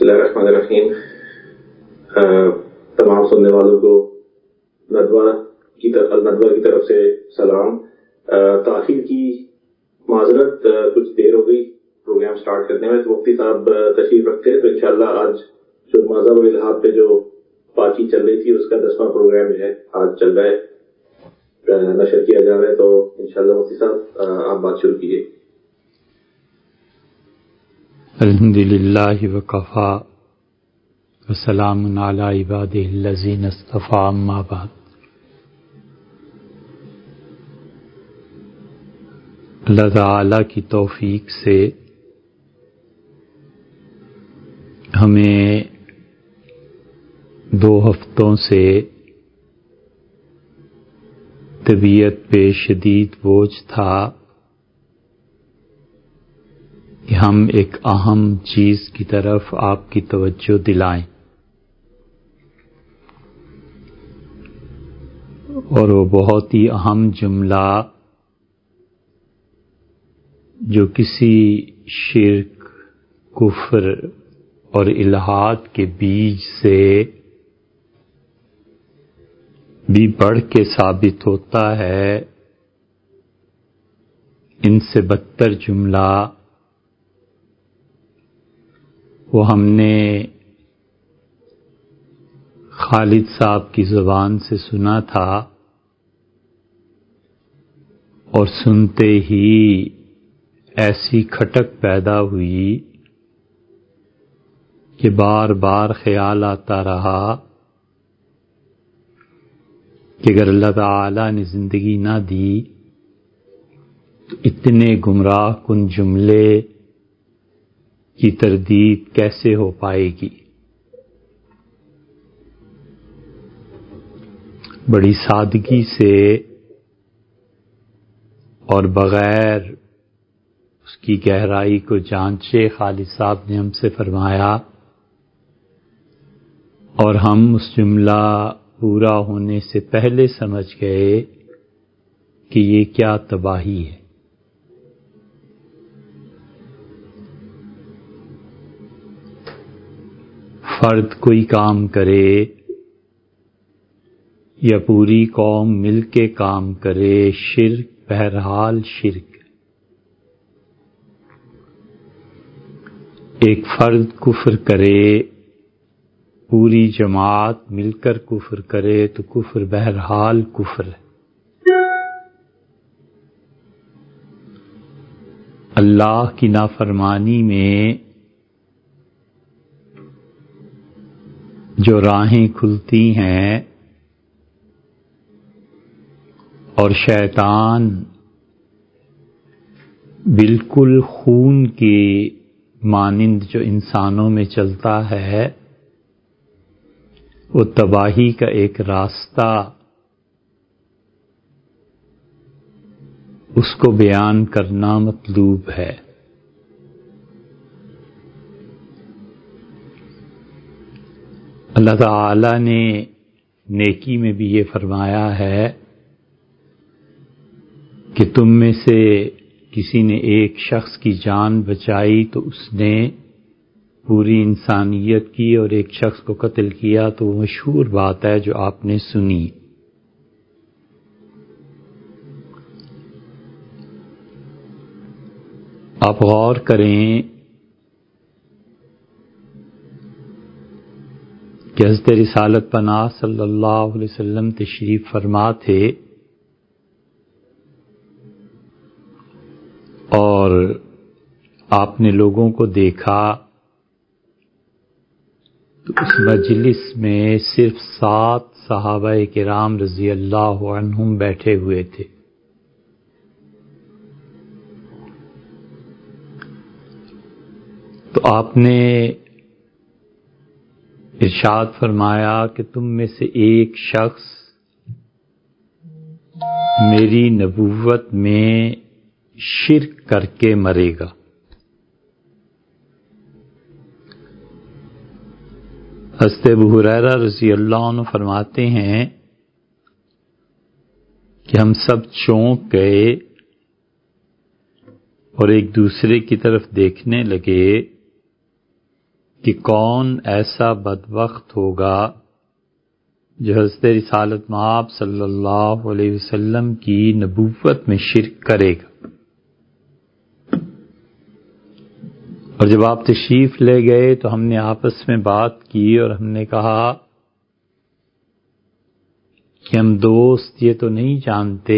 بسم اللہ الرحمن الرحیم. تمام سننے والوں کو ندوہ کی طرف سے سلام. تاخیر کی معذرت، کچھ دیر ہو گئی پروگرام سٹارٹ کرنے میں. تو مفتی صاحب تشریف رکھتے ہیں، تو انشاءاللہ آج جو مذہب و الہاد پہ جو بات چیت چل رہی تھی اس کا 10واں پروگرام جو ہے آج چل رہا ہے، نشر کیا جا رہا ہے. تو انشاءاللہ مفتی صاحب آپ بات شروع کیجیے. الحمدللہ وکفا وسلام علی عبادہ الذین اصطفی، اما بعد. اللہ تعالی کی توفیق سے ہمیں 2 ہفتوں سے طبیعت پہ شدید بوجھ تھا کہ ہم ایک اہم چیز کی طرف آپ کی توجہ دلائیں، اور وہ بہت ہی اہم جملہ جو کسی شرک، کفر اور الحاد کے بیج سے بھی بڑھ کے ثابت ہوتا ہے، ان سے بدتر جملہ وہ ہم نے خالد صاحب کی زبان سے سنا تھا، اور سنتے ہی ایسی کھٹک پیدا ہوئی کہ بار بار خیال آتا رہا کہ اگر اللہ تعالی نے زندگی نہ دی تو اتنے گمراہ کن جملے کی تردید کیسے ہو پائے گی. بڑی سادگی سے اور بغیر اس کی گہرائی کو جانچے خالد صاحب نے ہم سے فرمایا، اور ہم اس جملہ پورا ہونے سے پہلے سمجھ گئے کہ یہ کیا تباہی ہے. فرد کوئی کام کرے یا پوری قوم مل کے کام کرے، شرک بہرحال شرک. ایک فرد کفر کرے، پوری جماعت مل کر کفر کرے تو کفر بہرحال کفر ہے. اللہ کی نافرمانی میں جو راہیں کھلتی ہیں اور شیطان بالکل خون کی مانند جو انسانوں میں چلتا ہے، وہ تباہی کا ایک راستہ اس کو بیان کرنا مطلوب ہے. اللہ تعالی نے نیکی میں بھی یہ فرمایا ہے کہ تم میں سے کسی نے ایک شخص کی جان بچائی تو اس نے پوری انسانیت کی، اور ایک شخص کو قتل کیا تو وہ مشہور بات ہے جو آپ نے سنی. آپ غور کریں کہ حضرت رسالت پناہ صلی اللہ علیہ وسلم تشریف فرما تھے، اور آپ نے لوگوں کو دیکھا تو اس مجلس میں صرف 7 صحابہ کرام رضی اللہ عنہم بیٹھے ہوئے تھے. تو آپ نے ارشاد فرمایا کہ تم میں سے ایک شخص میری نبوت میں شرک کر کے مرے گا. حضرت ابو ہریرہ رضی اللہ عنہ فرماتے ہیں کہ ہم سب چونک گئے اور ایک دوسرے کی طرف دیکھنے لگے کہ کون ایسا بدبخت ہوگا جو حضرت رسالت مآب صلی اللہ علیہ وسلم کی نبوت میں شرک کرے گا۔ اور جب آپ تشریف لے گئے تو ہم نے آپس میں بات کی اور ہم نے کہا کہ ہم دوست یہ تو نہیں جانتے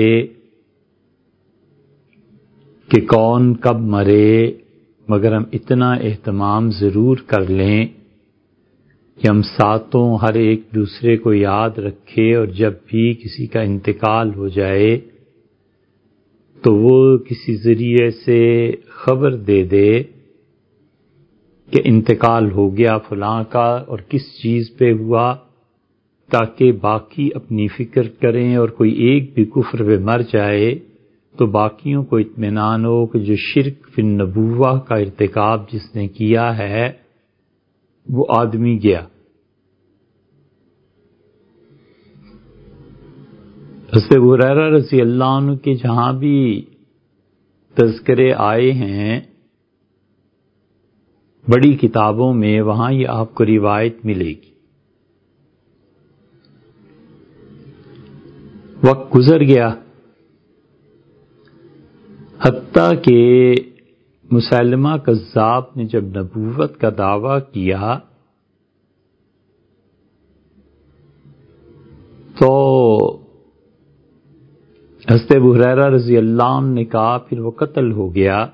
کہ کون کب مرے، مگر ہم اتنا اہتمام ضرور کر لیں کہ ہم ساتوں ہر ایک دوسرے کو یاد رکھے، اور جب بھی کسی کا انتقال ہو جائے تو وہ کسی ذریعے سے خبر دے دے کہ انتقال ہو گیا فلاں کا اور کس چیز پہ ہوا، تاکہ باقی اپنی فکر کریں، اور کوئی ایک بھی کفر پہ مر جائے تو باقیوں کو اطمینان ہو کہ جو شرک فی النبوہ کا ارتکاب جس نے کیا ہے وہ آدمی گیا۔ حضرت ابو ہریرہ رضی اللہ عنہ کے جہاں بھی تذکرے آئے ہیں بڑی کتابوں میں، وہاں یہ آپ کو روایت ملے گی۔ وقت گزر گیا، حتیٰ کہ مسیلمہ کذاب نے جب نبوت کا دعویٰ کیا تو حضرت ابو ہریرہ رضی اللہ عنہ نے کہا پھر وہ قتل ہو گیا،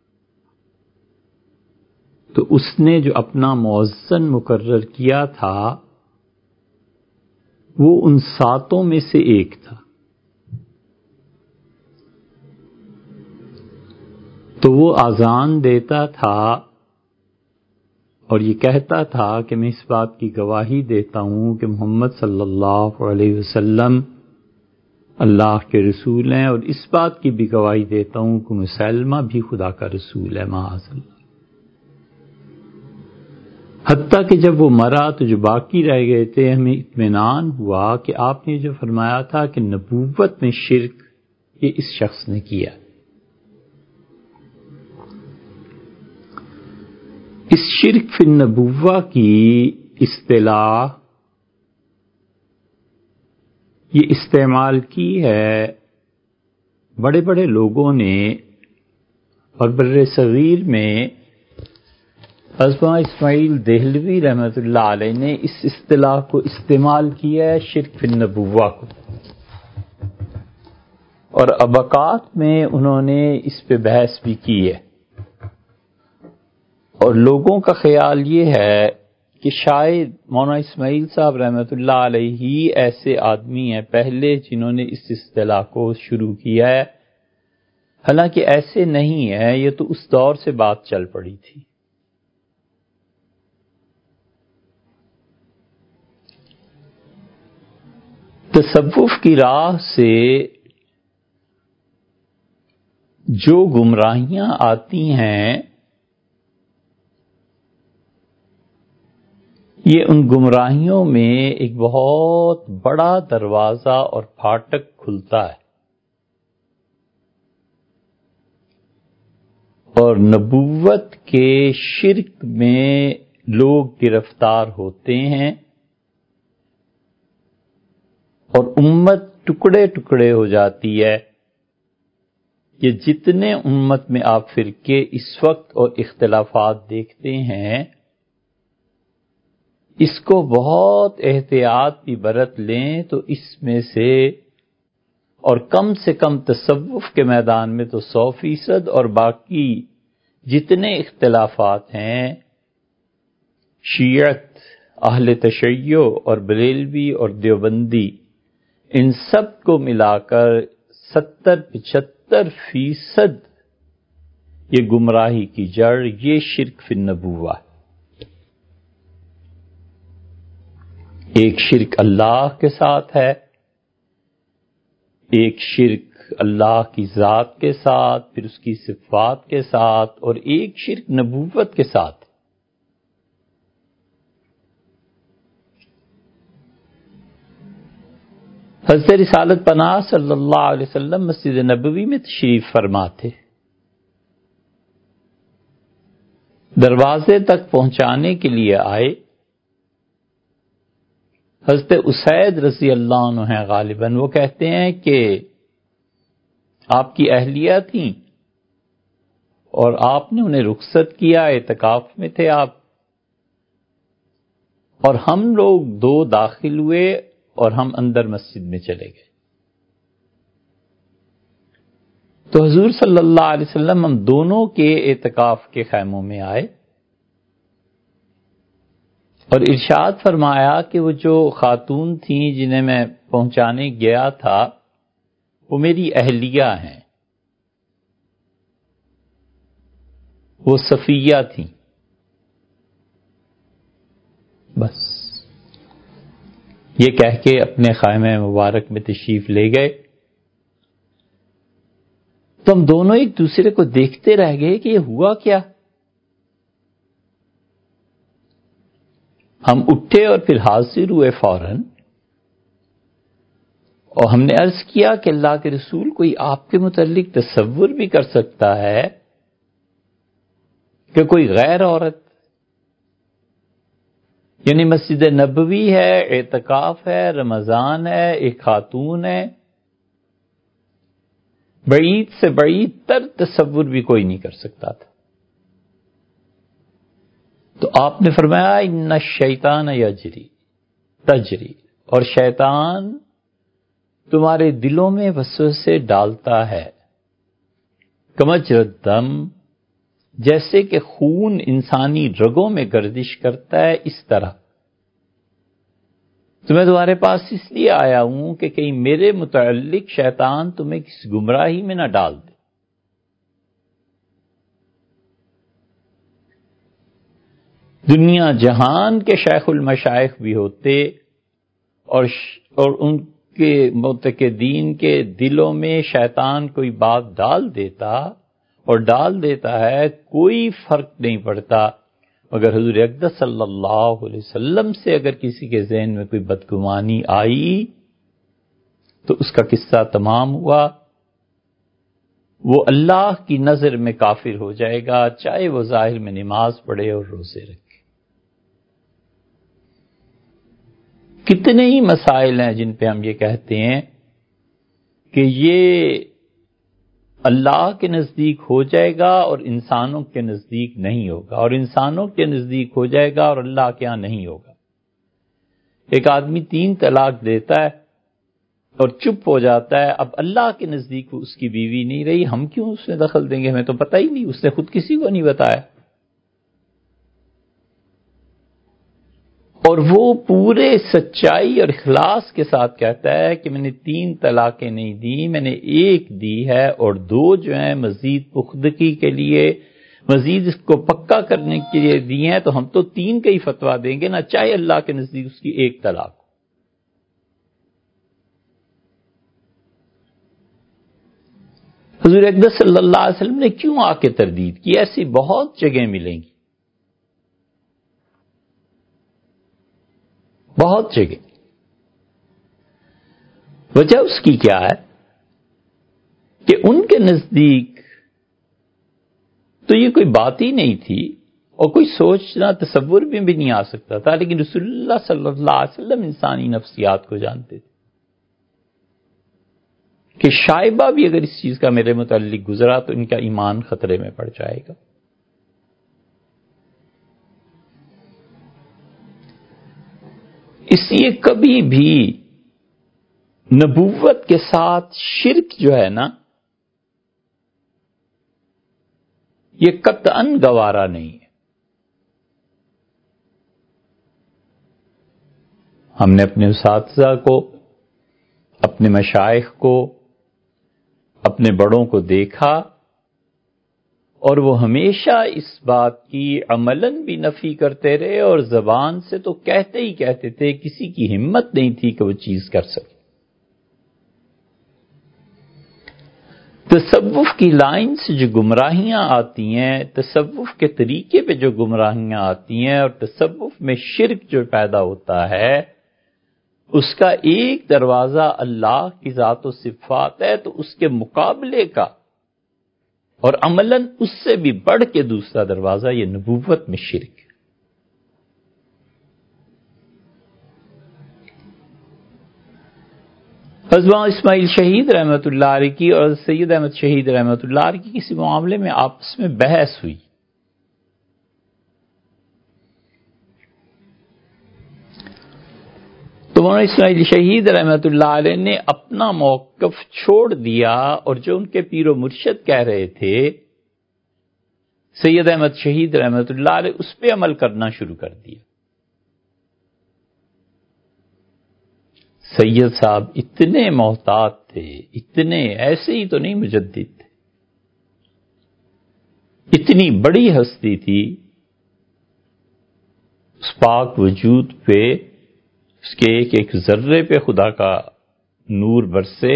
تو اس نے جو اپنا مؤذن مقرر کیا تھا وہ ان ساتوں میں سے ایک تھا، تو وہ اذان دیتا تھا اور یہ کہتا تھا کہ میں اس بات کی گواہی دیتا ہوں کہ محمد صلی اللہ علیہ وسلم اللہ کے رسول ہیں، اور اس بات کی بھی گواہی دیتا ہوں کہ مسیلمہ بھی خدا کا رسول ہے معاذ اللہ۔ حتیٰ کہ جب وہ مرا تو جو باقی رہ گئے تھے ہمیں اطمینان ہوا کہ آپ نے جو فرمایا تھا کہ نبوت میں شرک یہ اس شخص نے کیا۔ اس شرک فی النبوہ کی اصطلاح یہ استعمال کی ہے بڑے بڑے لوگوں نے، اور بر صغیر میں حضرت اسماعیل دہلوی رحمۃ اللہ علیہ نے اس اصطلاح کو استعمال کیا ہے شرک فی النبوہ کو، اور ابقات میں انہوں نے اس پہ بحث بھی کی ہے، اور لوگوں کا خیال یہ ہے کہ شاید مولانا اسماعیل صاحب رحمۃ اللہ علیہ ہی ایسے آدمی ہیں پہلے جنہوں نے اس اصطلاح کو شروع کیا ہے، حالانکہ ایسے نہیں ہے، یہ تو اس دور سے بات چل پڑی تھی۔ تصوف کی راہ سے جو گمراہیاں آتی ہیں یہ ان گمراہیوں میں ایک بہت بڑا دروازہ اور پھاٹک کھلتا ہے، اور نبوت کے شرک میں لوگ گرفتار ہوتے ہیں، اور امت ٹکڑے ٹکڑے ہو جاتی ہے۔ یہ جتنے امت میں آپ فرقے اس وقت اور اختلافات دیکھتے ہیں اس کو بہت احتیاط بھی برت لیں تو اس میں سے، اور کم سے کم تصوف کے میدان میں تو 100%، اور باقی جتنے اختلافات ہیں شیعت، اہل تشیع اور بریلوی اور دیوبندی، ان سب کو ملا کر 70-75% یہ گمراہی کی جڑ یہ شرک فی النبوہ۔ ایک شرک اللہ کے ساتھ ہے، ایک شرک اللہ کی ذات کے ساتھ، پھر اس کی صفات کے ساتھ، اور ایک شرک نبوت کے ساتھ۔ حضرت رسالت پناہ صلی اللہ علیہ وسلم مسجد نبوی میں تشریف فرما تھے، دروازے تک پہنچانے کے لیے آئے. حضرت اسید رضی اللہ عنہ ہیں غالباً، وہ کہتے ہیں کہ آپ کی اہلیہ تھیں اور آپ نے انہیں رخصت کیا، اعتکاف میں تھے آپ، اور ہم لوگ دو داخل ہوئے اور ہم اندر مسجد میں چلے گئے. تو حضور صلی اللہ علیہ وسلم ہم دونوں کے اعتکاف کے خیموں میں آئے اور ارشاد فرمایا کہ وہ جو خاتون تھیں جنہیں میں پہنچانے گیا تھا وہ میری اہلیہ ہیں، وہ صفیہ تھیں. بس یہ کہہ کے اپنے خیمے مبارک میں تشریف لے گئے. تو ہم دونوں ایک دوسرے کو دیکھتے رہ گئے کہ یہ ہوا کیا. ہم اٹھے اور پھر حاضر ہوئے فوراً، اور ہم نے عرض کیا کہ اللہ کے رسول، کوئی آپ کے متعلق تصور بھی کر سکتا ہے کہ کوئی غیر عورت، یعنی مسجد نبوی ہے، اعتکاف ہے، رمضان ہے، ایک خاتون ہے، بعید سے بعید تر تصور بھی کوئی نہیں کر سکتا تھا. تو آپ نے فرمایا ان الشیطان تجری، اور شیطان تمہارے دلوں میں وسوسے ڈالتا ہے، کمجرى الدم، جیسے کہ خون انسانی رگوں میں گردش کرتا ہے، اس طرح. تو میں تمہارے پاس اس لیے آیا ہوں کہ کہیں میرے متعلق شیطان تمہیں کس گمراہی میں نہ ڈال دے. دنیا جہان کے شیخ المشائخ بھی ہوتے اور ان کے معتقدین کے دلوں میں شیطان کوئی بات ڈال دیتا اور ڈال دیتا ہے، کوئی فرق نہیں پڑتا. مگر حضور اقدس صلی اللہ علیہ وسلم سے اگر کسی کے ذہن میں کوئی بدگمانی آئی تو اس کا قصہ تمام ہوا، وہ اللہ کی نظر میں کافر ہو جائے گا، چاہے وہ ظاہر میں نماز پڑھے اور روزے رکھے. کتنے ہی مسائل ہیں جن پہ ہم یہ کہتے ہیں کہ یہ اللہ کے نزدیک ہو جائے گا اور انسانوں کے نزدیک نہیں ہوگا، اور انسانوں کے نزدیک ہو جائے گا اور اللہ کے ہاں نہیں ہوگا. ایک آدمی 3 طلاق دیتا ہے اور چپ ہو جاتا ہے، اب اللہ کے نزدیک اس کی بیوی نہیں رہی، ہم کیوں اس میں دخل دیں گے، ہمیں تو پتہ ہی نہیں، اس نے خود کسی کو نہیں بتایا. اور وہ پورے سچائی اور اخلاص کے ساتھ کہتا ہے کہ میں نے 3 طلاقیں نہیں دی، میں نے 1 دی ہے، اور 2 جو ہیں مزید پختگی کے لیے، مزید اس کو پکا کرنے کے لیے دی ہیں، تو ہم تو 3 کا ہی فتویٰ دیں گے نا، چاہے اللہ کے نزدیک اس کی 1 طلاق ہو. حضور اقدس صلی اللہ علیہ وسلم نے کیوں آ کے تردید کی؟ ایسی بہت جگہیں ملیں گی، بہت جگہ. وجہ اس کی کیا ہے کہ ان کے نزدیک تو یہ کوئی بات ہی نہیں تھی اور کوئی سوچنا تصور بھی نہیں آ سکتا تھا، لیکن رسول اللہ صلی اللہ علیہ وسلم انسانی نفسیات کو جانتے تھے کہ شائبہ بھی اگر اس چیز کا میرے متعلق گزرا تو ان کا ایمان خطرے میں پڑ جائے گا. اس لیے کبھی بھی نبوت کے ساتھ شرک جو ہے نا، یہ قطعاً گوارا نہیں ہے. ہم نے اپنے اساتذہ کو، اپنے مشائخ کو، اپنے بڑوں کو دیکھا اور وہ ہمیشہ اس بات کی عملاً بھی نفی کرتے رہے اور زبان سے تو کہتے ہی کہتے تھے، کسی کی ہمت نہیں تھی کہ وہ چیز کر سکے. تصوف کی لائن سے جو گمراہیاں آتی ہیں، تصوف کے طریقے پہ جو گمراہیاں آتی ہیں اور تصوف میں شرک جو پیدا ہوتا ہے، اس کا ایک دروازہ اللہ کی ذات و صفات ہے، تو اس کے مقابلے کا اور عملاً اس سے بھی بڑھ کے دوسرا دروازہ یہ نبوت میں شرک ہے۔ حضرت اسماعیل شہید رحمۃ اللہ علیہ کی اور سید احمد شہید رحمۃ اللہ علیہ کی کسی معاملے میں آپس میں بحث ہوئی، تو مولانا اسماعیل شہید رحمۃ اللہ علیہ نے اپنا موقف چھوڑ دیا، اور جو ان کے پیر و مرشد کہہ رہے تھے سید احمد شہید رحمۃ اللہ علیہ، اس پہ عمل کرنا شروع کر دیا۔ سید صاحب اتنے محتاط تھے، اتنے ایسے ہی تو نہیں مجدد تھے، اتنی بڑی ہستی تھی، اس پاک وجود پہ، اس کے ایک ایک ذرے پہ خدا کا نور برسے۔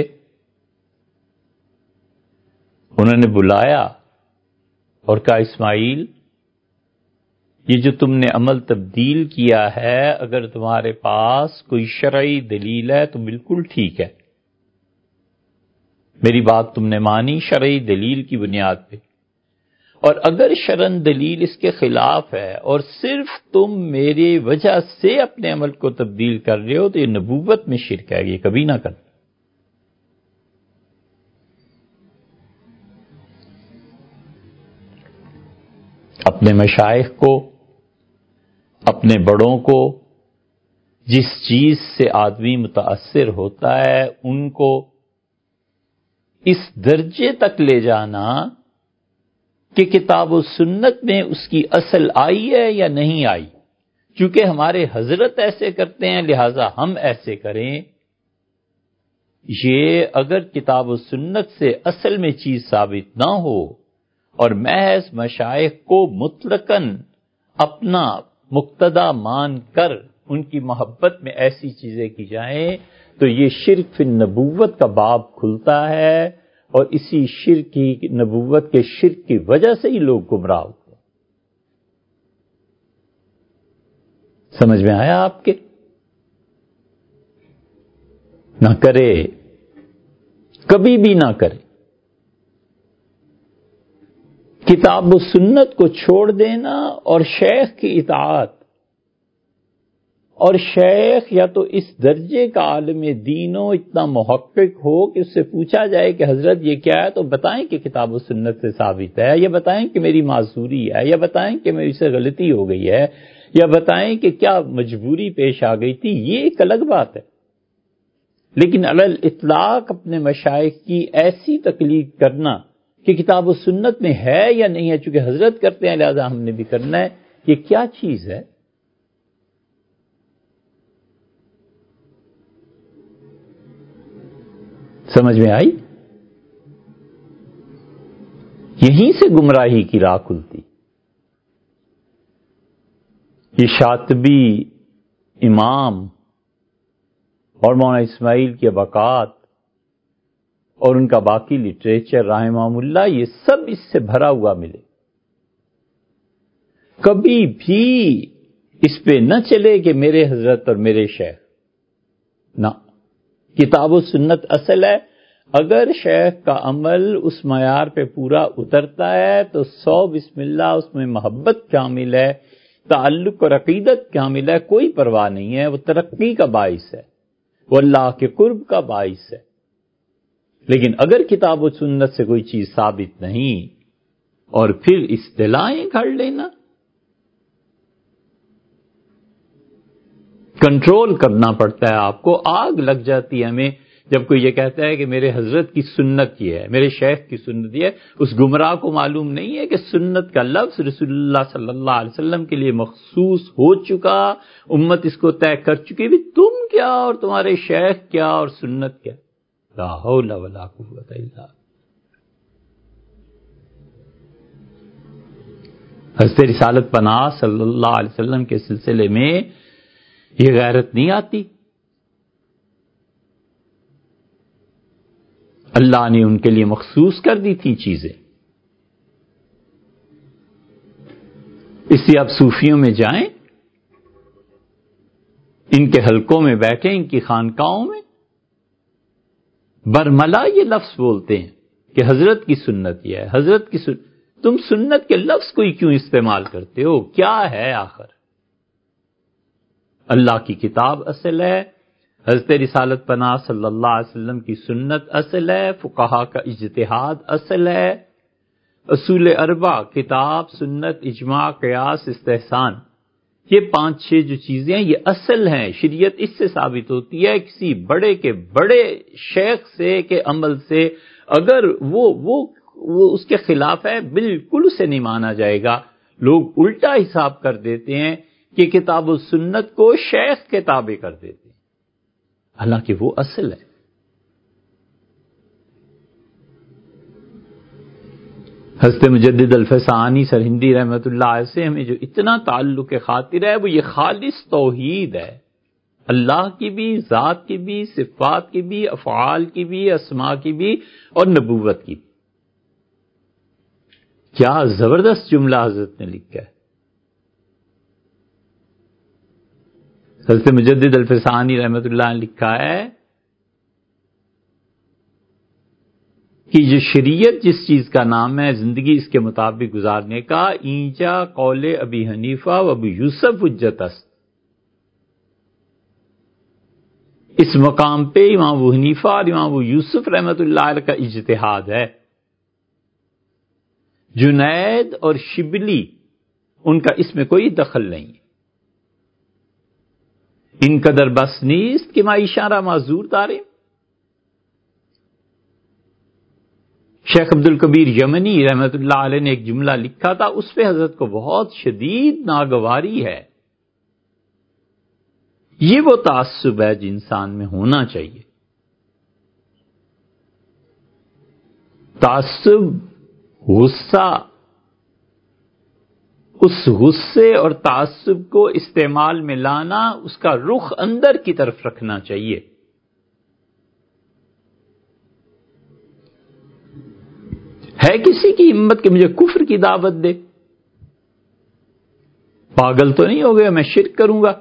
انہوں نے بلایا اور کہا اسماعیل، یہ جو تم نے عمل تبدیل کیا ہے، اگر تمہارے پاس کوئی شرعی دلیل ہے تو بالکل ٹھیک ہے، میری بات تم نے مانی شرعی دلیل کی بنیاد پہ، اور اگر شرعن دلیل اس کے خلاف ہے اور صرف تم میری وجہ سے اپنے عمل کو تبدیل کر رہے ہو تو یہ نبوت میں شرک ہے، یہ کبھی نہ کرنا۔ اپنے مشائخ کو، اپنے بڑوں کو، جس چیز سے آدمی متاثر ہوتا ہے ان کو اس درجے تک لے جانا کہ کتاب و سنت میں اس کی اصل آئی ہے یا نہیں آئی، چونکہ ہمارے حضرت ایسے کرتے ہیں لہذا ہم ایسے کریں، یہ اگر کتاب و سنت سے اصل میں چیز ثابت نہ ہو اور محض مشائخ کو مطلقاً اپنا مقتدا مان کر ان کی محبت میں ایسی چیزیں کی جائیں تو یہ شرک فی النبوت کا باب کھلتا ہے، اور اسی شرک کی نبوت کے شرک کی وجہ سے ہی لوگ گمراہ ہوتے ہیں۔ سمجھ میں آیا آپ کے؟ نہ کرے، کبھی بھی نہ کرے، کتاب و سنت کو چھوڑ دینا اور شیخ کی اطاعت، اور شیخ یا تو اس درجے کا عالم دین ہو، اتنا محقق ہو کہ اس سے پوچھا جائے کہ حضرت یہ کیا ہے تو بتائیں کہ کتاب و سنت سے ثابت ہے، یا بتائیں کہ میری معذوری ہے، یا بتائیں کہ میری سے غلطی ہو گئی ہے، یا بتائیں کہ کیا مجبوری پیش آ گئی تھی، یہ ایک الگ بات ہے۔ لیکن علی الاطلاق اپنے مشائخ کی ایسی تقلید کرنا کہ کتاب و سنت میں ہے یا نہیں ہے، چونکہ حضرت کرتے ہیں لہذا ہم نے بھی کرنا ہے، یہ کیا چیز ہے؟ سمجھ میں آئی؟ یہیں سے گمراہی کی راہ کھلتی۔ یہ شاطبی امام اور مولانا اسماعیل کی اباقات اور ان کا باقی لٹریچر رحمہم اللہ، یہ سب اس سے بھرا ہوا ملے۔ کبھی بھی اس پہ نہ چلے کہ میرے حضرت اور میرے شیخ، نہ، کتاب و سنت اصل ہے۔ اگر شیخ کا عمل اس معیار پہ پورا اترتا ہے تو 100 بسم اللہ، اس میں محبت کامل ہے، تعلق اور عقیدت کامل ہے، کوئی پرواہ نہیں ہے، وہ ترقی کا باعث ہے، وہ اللہ کے قرب کا باعث ہے۔ لیکن اگر کتاب و سنت سے کوئی چیز ثابت نہیں اور پھر اصطلاحیں گھڑ لینا، کنٹرول کرنا پڑتا ہے آپ کو۔ آگ لگ جاتی ہے ہمیں جب کوئی یہ کہتا ہے کہ میرے حضرت کی سنت یہ ہے، میرے شیخ کی سنت یہ ہے۔ اس گمراہ کو معلوم نہیں ہے کہ سنت کا لفظ رسول اللہ صلی اللہ علیہ وسلم کے لیے مخصوص ہو چکا، امت اس کو طے کر چکی، بھی تم کیا اور تمہارے شیخ کیا اور سنت کیا، لا حول ولا قوت الا باللہ۔ حضرت رسالت پناہ صلی اللہ علیہ وسلم کے سلسلے میں یہ غیرت نہیں آتی؟ اللہ نے ان کے لیے مخصوص کر دی تھی چیزیں۔ اس لیے آپ صوفیوں میں جائیں، ان کے حلقوں میں بیٹھیں، ان کی خانقاہوں میں، برملا یہ لفظ بولتے ہیں کہ حضرت کی سنت یہ ہے، حضرت کی سنت. تم سنت کے لفظ کو ہی کیوں استعمال کرتے ہو؟ کیا ہے آخر؟ اللہ کی کتاب اصل ہے، حضرت رسالت پناہ صلی اللہ علیہ وسلم کی سنت اصل ہے، فقہا کا اجتہاد اصل ہے، اصول اربع کتاب، سنت، اجماع، قیاس، استحسان، یہ 5-6 جو چیزیں ہیں یہ اصل ہیں. شریعت اس سے ثابت ہوتی ہے. کسی بڑے کے بڑے شیخ سے کے عمل سے اگر وہ اس کے خلاف ہے بالکل اسے نہیں مانا جائے گا. لوگ الٹا حساب کر دیتے ہیں کہ کتاب و سنت کو شیخ کے تابع کر دیتے ہیں، حالانکہ وہ اصل ہے. حضرت مجدد الفسانی سرہندی رحمۃ اللہ علیہ سے ہمیں جو اتنا تعلق خاطر ہے وہ یہ خالص توحید ہے، اللہ کی بھی، ذات کی بھی، صفات کی بھی، افعال کی بھی، اسماء کی بھی اور نبوت کی بھی. کیا زبردست جملہ حضرت نے لکھا ہے. حضرت مجدد الفسانی رحمۃ اللہ نے لکھا ہے کہ جو شریعت جس چیز کا نام ہے زندگی اس کے مطابق گزارنے کا، اینجا قول ابی حنیفہ و ابی یوسف حجت است. اس مقام پہ امام ابو حنیفہ اور امام ابو یوسف رحمۃ اللہ علیہ کا اجتہاد ہے. جنید اور شبلی ان کا اس میں کوئی دخل نہیں. ان قدر بس نیست کہ ما اشارہ معذور دارے. شیخ عبد الکبیر یمنی رحمۃ اللہ علیہ نے ایک جملہ لکھا تھا، اس پہ حضرت کو بہت شدید ناگواری ہے. یہ وہ تعصب ہے جو انسان میں ہونا چاہیے. تعصب، غصہ، اس غصے اور تعصب کو استعمال میں لانا، اس کا رخ اندر کی طرف رکھنا چاہیے. ہے کسی کی ہمت کہ مجھے کفر کی دعوت دے؟ پاگل تو نہیں ہو گیا میں شرک کروں گا؟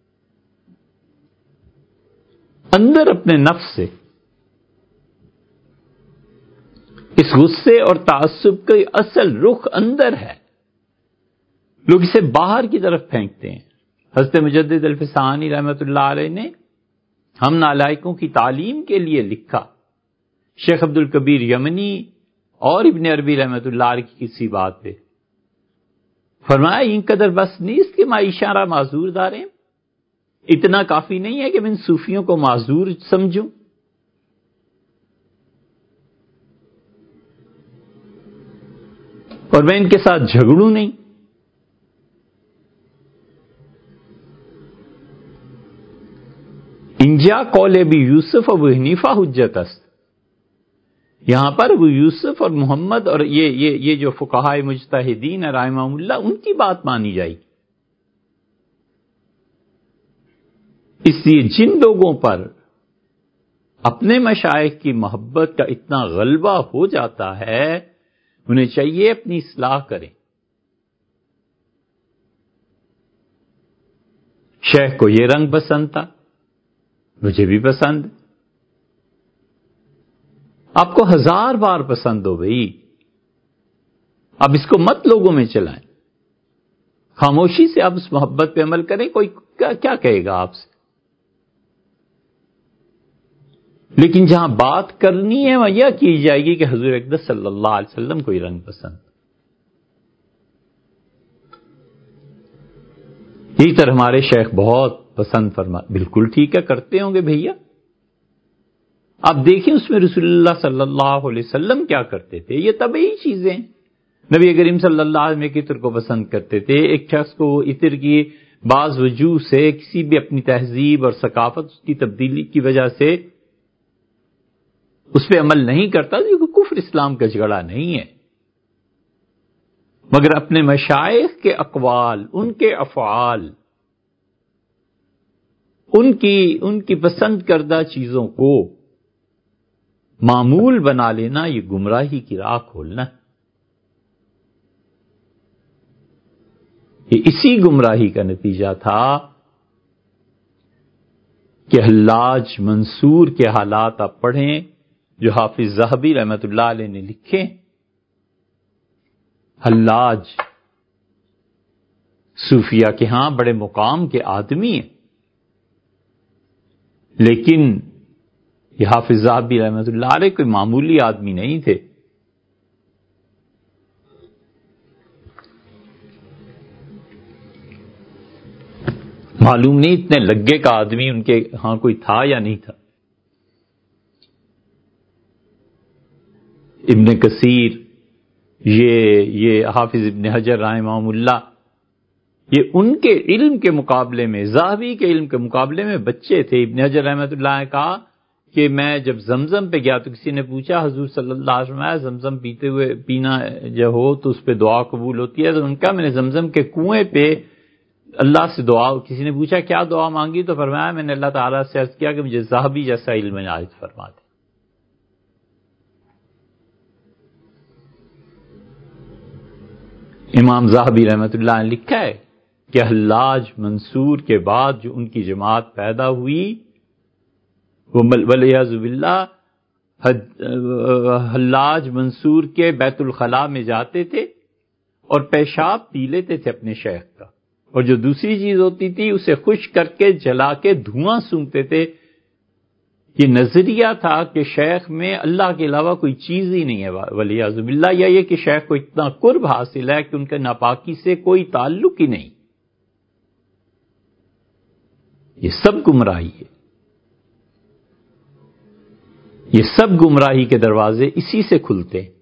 اندر اپنے نفس سے اس غصے اور تعصب کا اصل رخ اندر ہے، لوگ اسے باہر کی طرف پھینکتے ہیں. حضرت مجدد الفسانی رحمۃ اللہ علیہ نے ہم نالائکوں کی تعلیم کے لیے لکھا. شیخ عبد الکبیر یمنی اور ابن عربی رحمۃ اللہ علیہ کی کسی بات پہ فرمایا ان قدر بس نیست کہ ما اشارہ معذور داریں. اتنا کافی نہیں ہے کہ میں ان صوفیوں کو معذور سمجھوں. اور میں ان کے ساتھ جھگڑوں نہیں. انجا قول ابی یوسف ابو حنیفہ حجت است. یہاں پر ابو یوسف اور محمد اور یہ جو فقہائے مجتہدین رحمہم اللہ ان کی بات مانی جائے گی. اس لیے جن لوگوں پر اپنے مشائخ کی محبت کا اتنا غلبہ ہو جاتا ہے انہیں چاہیے اپنی اصلاح کریں. شیخ کو یہ رنگ پسند تھا، مجھے بھی پسند. آپ کو 1000 بار پسند ہو بھئی، اب اس کو مت لوگوں میں چلائیں. خاموشی سے آپ اس محبت پہ عمل کریں، کوئی کیا کہے گا آپ سے. لیکن جہاں بات کرنی ہے وہ یہ کی جائے گی کہ حضور اقدس صلی اللہ علیہ وسلم کو یہ رنگ پسند. یہی طرح ہمارے شیخ بہت پسند فرما. بالکل ٹھیک ہے، کرتے ہوں گے بھیا. آپ دیکھیں اس میں رسول اللہ صلی اللہ علیہ وسلم کیا کرتے تھے. یہ طبعی چیزیں. نبی کریم صلی اللہ علیہ وسلم ایک عطر کو پسند کرتے تھے. ایک شخص کو عطر کی بعض وجوہ سے کسی بھی اپنی تہذیب اور ثقافت کی تبدیلی کی وجہ سے اس پہ عمل نہیں کرتا، یہ کفر اسلام کا جھگڑا نہیں ہے. مگر اپنے مشائخ کے اقوال، ان کے افعال، ان کی پسند کردہ چیزوں کو معمول بنا لینا یہ گمراہی کی راہ کھولنا ہے. یہ اسی گمراہی کا نتیجہ تھا کہ حلاج منصور کے حالات آپ پڑھیں. جو حافظ ذہبی رحمۃ اللہ علیہ نے لکھے. حلاج صوفیہ کے ہاں بڑے مقام کے آدمی ہیں، لیکن یہ حافظ ذہبی رحمۃ اللہ علیہ کوئی معمولی آدمی نہیں تھے. معلوم نہیں اتنے لگے کا آدمی ان کے ہاں کوئی تھا یا نہیں تھا. ابن کثیر، یہ حافظ ابن حجر رحمہ اللہ، یہ ان کے علم کے مقابلے میں، ذہبی کے علم کے مقابلے میں بچے تھے. ابن حجر رحمۃ اللہ نے کہا کہ میں جب زمزم پہ گیا تو کسی نے پوچھا حضور صلی اللہ علیہ وسلم زمزم پینا جو ہو تو اس پہ دعا قبول ہوتی ہے؟ تو ان کا میں نے زمزم کے کنویں پہ اللہ سے دعا، کسی نے پوچھا کیا دعا مانگی تو فرمایا میں نے اللہ تعالیٰ سے عرض کیا کہ مجھے ذہبی جیسا علم عنایت فرما دے. امام ذہبی رحمۃ اللہ نے لکھا ہے کہ حلاج منصور کے بعد جو ان کی جماعت پیدا ہوئی وہ والعیاذ باللہ حلاج منصور کے بیت الخلاء میں جاتے تھے اور پیشاب پی لیتے تھے اپنے شیخ کا، اور جو دوسری چیز ہوتی تھی اسے خشک کر کے جلا کے دھواں سونگتے تھے. یہ نظریہ تھا کہ شیخ میں اللہ کے علاوہ کوئی چیز ہی نہیں ہے والعیاذ باللہ، یا یہ کہ شیخ کو اتنا قرب حاصل ہے کہ ان کے ناپاکی سے کوئی تعلق ہی نہیں. یہ سب گمراہی ہے، یہ سب گمراہی کے دروازے اسی سے کھلتے ہیں.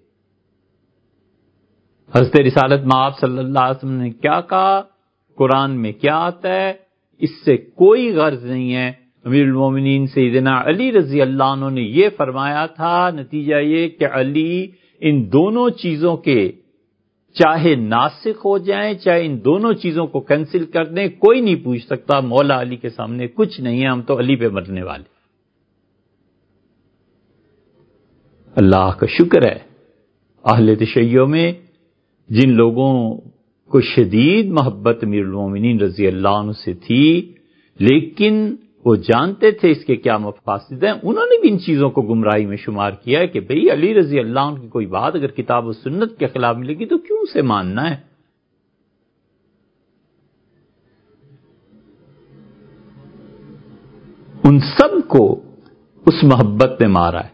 حضرت رسالت مآب صلی اللہ علیہ وسلم نے کیا کہا، قرآن میں کیا آتا ہے، اس سے کوئی غرض نہیں ہے. امیر المومنین سیدنا علی رضی اللہ عنہ نے یہ فرمایا تھا، نتیجہ یہ کہ علی ان دونوں چیزوں کے چاہے ناسخ ہو جائیں چاہے ان دونوں چیزوں کو کینسل کر دیں، کوئی نہیں پوچھ سکتا. مولا علی کے سامنے کچھ نہیں ہے، ہم تو علی پہ مرنے والے. اللہ کا شکر ہے اہل تشیع میں جن لوگوں کو شدید محبت امیر المومنین رضی اللہ عنہ سے تھی لیکن وہ جانتے تھے اس کے کیا مفاسد ہیں، انہوں نے بھی ان چیزوں کو گمراہی میں شمار کیا ہے کہ بھئی علی رضی اللہ عنہ کی کوئی بات اگر کتاب و سنت کے خلاف ملے گی تو کیوں اسے ماننا ہے. ان سب کو اس محبت نے مارا ہے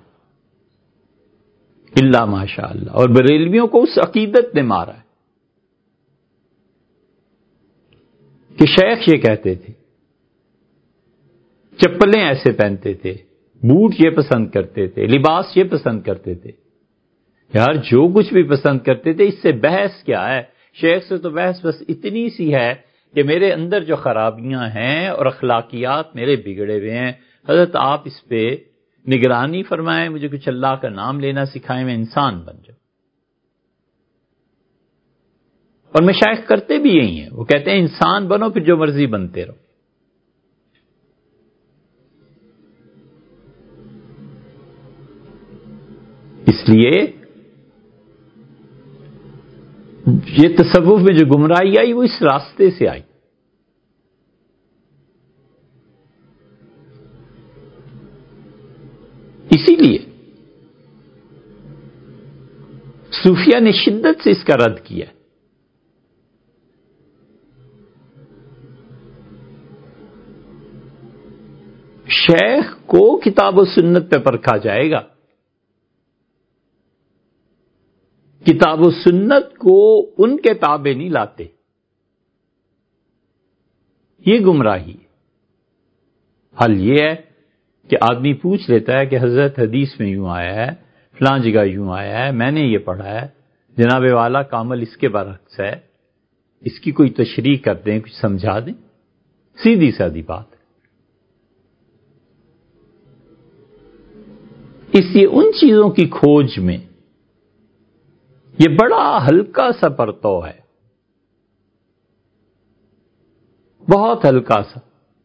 اللہ ماشاء اللہ، اور بریلویوں کو اس عقیدت نے مارا ہے کہ شیخ یہ کہتے تھے، چپلیں ایسے پہنتے تھے، بوٹ یہ پسند کرتے تھے، لباس یہ پسند کرتے تھے. یار جو کچھ بھی پسند کرتے تھے اس سے بحث کیا ہے؟ شیخ سے تو بحث بس اتنی سی ہے کہ میرے اندر جو خرابیاں ہیں اور اخلاقیات میرے بگڑے ہوئے ہیں، حضرت آپ اس پہ نگرانی فرمائیں، مجھے کچھ اللہ کا نام لینا سکھائیں، میں انسان بن جاؤں. اور مشائخ کرتے بھی یہی ہیں، وہ کہتے ہیں انسان بنو پھر جو مرضی بنتے رہو. اس لیے یہ تصوف میں جو گمراہی آئی وہ اس راستے سے آئی. اسی لیے صوفیہ نے شدت سے اس کا رد کیا. شیخ کو کتاب و سنت پہ پرکھا جائے گا، کتاب و سنت کو ان کے تابع نہیں لاتے، یہ گمراہی. حل یہ ہے کہ آدمی پوچھ لیتا ہے کہ حضرت حدیث میں یوں آیا ہے، فلاں جگہ یوں آیا ہے، میں نے یہ پڑھا ہے، جناب والا کامل اس کے برعکس ہے، اس کی کوئی تشریح کر دیں، کچھ سمجھا دیں. سیدھی سادی بات ہے. اس لیے ان چیزوں کی کھوج میں یہ بڑا ہلکا سا پرتو ہے، بہت ہلکا سا.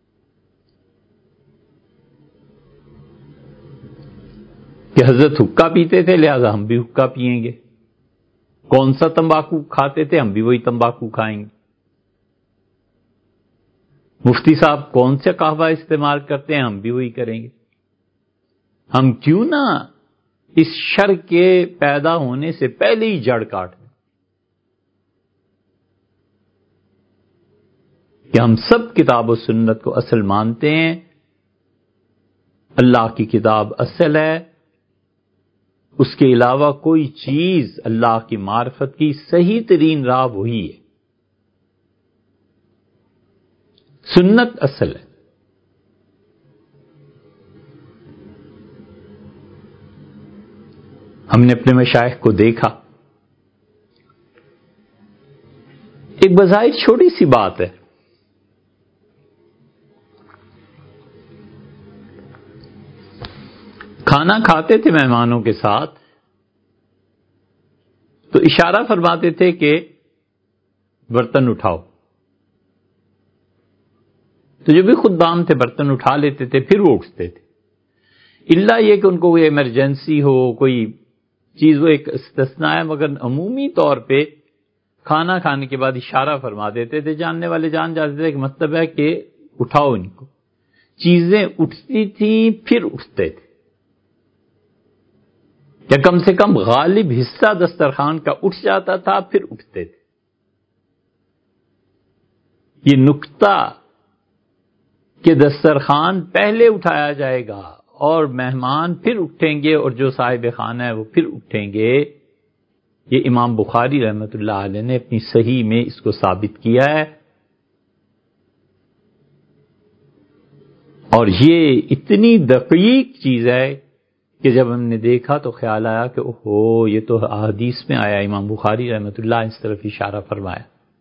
کہ حضرت حقہ پیتے تھے لہذا ہم بھی حقہ پیئیں گے، کون سا تمباکو کھاتے تھے ہم بھی وہی تمباکو کھائیں گے. مفتی صاحب کون سے قہوہ استعمال کرتے ہیں ہم بھی وہی کریں گے. ہم کیوں نہ اس شر کے پیدا ہونے سے پہلے ہی جڑ کاٹ دیں کہ ہم سب کتاب و سنت کو اصل مانتے ہیں، اللہ کی کتاب اصل ہے، اس کے علاوہ کوئی چیز اللہ کی معرفت کی صحیح ترین راہ وہی ہے، سنت اصل ہے۔ ہم نے اپنے مشائخ کو دیکھا، ایک بظاہر چھوٹی سی بات ہے، کھانا کھاتے تھے مہمانوں کے ساتھ تو اشارہ فرماتے تھے کہ برتن اٹھاؤ، تو جو بھی خدام تھے برتن اٹھا لیتے تھے، پھر وہ اٹھتے تھے، الا یہ کہ ان کو کوئی ایمرجنسی ہو، کوئی چیز، وہ ایک استثناء ہے، مگر عمومی طور پہ کھانا کھانے کے بعد اشارہ فرما دیتے تھے، جاننے والے جان جاتے تھے کہ مطلب ہے کہ اٹھاؤ ان کو۔ چیزیں اٹھتی تھیں پھر اٹھتے تھے، یا کم سے کم غالب حصہ دسترخوان کا اٹھ جاتا تھا پھر اٹھتے تھے۔ یہ نکتہ کہ دسترخوان پہلے اٹھایا جائے گا اور مہمان پھر اٹھیں گے اور جو صاحب خانہ ہے وہ پھر اٹھیں گے، یہ امام بخاری رحمۃ اللہ علیہ نے اپنی صحیح میں اس کو ثابت کیا ہے، اور یہ اتنی دقیق چیز ہے کہ جب ہم نے دیکھا تو خیال آیا کہ اوہو، یہ تو احادیث میں آیا، امام بخاری رحمۃ اللہ اس طرف اشارہ فرمایا۔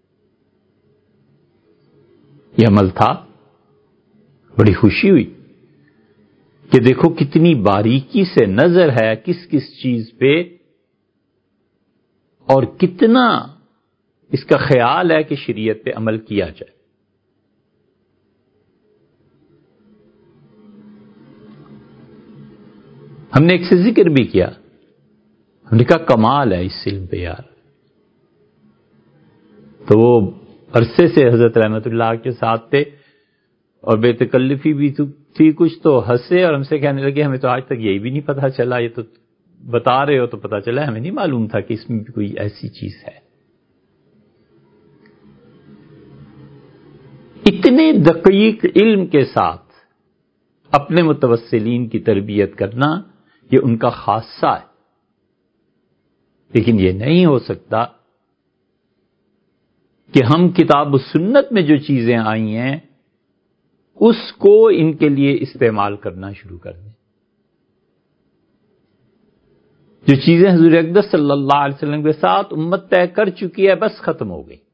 یہ عمل تھا، بڑی خوشی ہوئی کہ دیکھو کتنی باریکی سے نظر ہے کس کس چیز پہ، اور کتنا اس کا خیال ہے کہ شریعت پہ عمل کیا جائے۔ ہم نے ایک سے ذکر بھی کیا، ہم نے کہا کمال ہے اس علم پہ یار، تو وہ عرصے سے حضرت رحمت اللہ کے ساتھ تھے اور بے تکلفی بھی تھی کچھ، تو ہنسے اور ہم سے کہنے لگے ہمیں تو آج تک یہی بھی نہیں پتا چلا، یہ تو بتا رہے ہو تو پتا چلا، ہمیں نہیں معلوم تھا کہ اس میں بھی کوئی ایسی چیز ہے۔ اتنے دقیق علم کے ساتھ اپنے متوسلین کی تربیت کرنا یہ ان کا خاصہ ہے، لیکن یہ نہیں ہو سکتا کہ ہم کتاب و سنت میں جو چیزیں آئی ہیں اس کو ان کے لیے استعمال کرنا شروع کر دیں۔ جو چیزیں حضور اقدس صلی اللہ علیہ وسلم کے ساتھ امت طے کر چکی ہے بس ختم ہو گئی،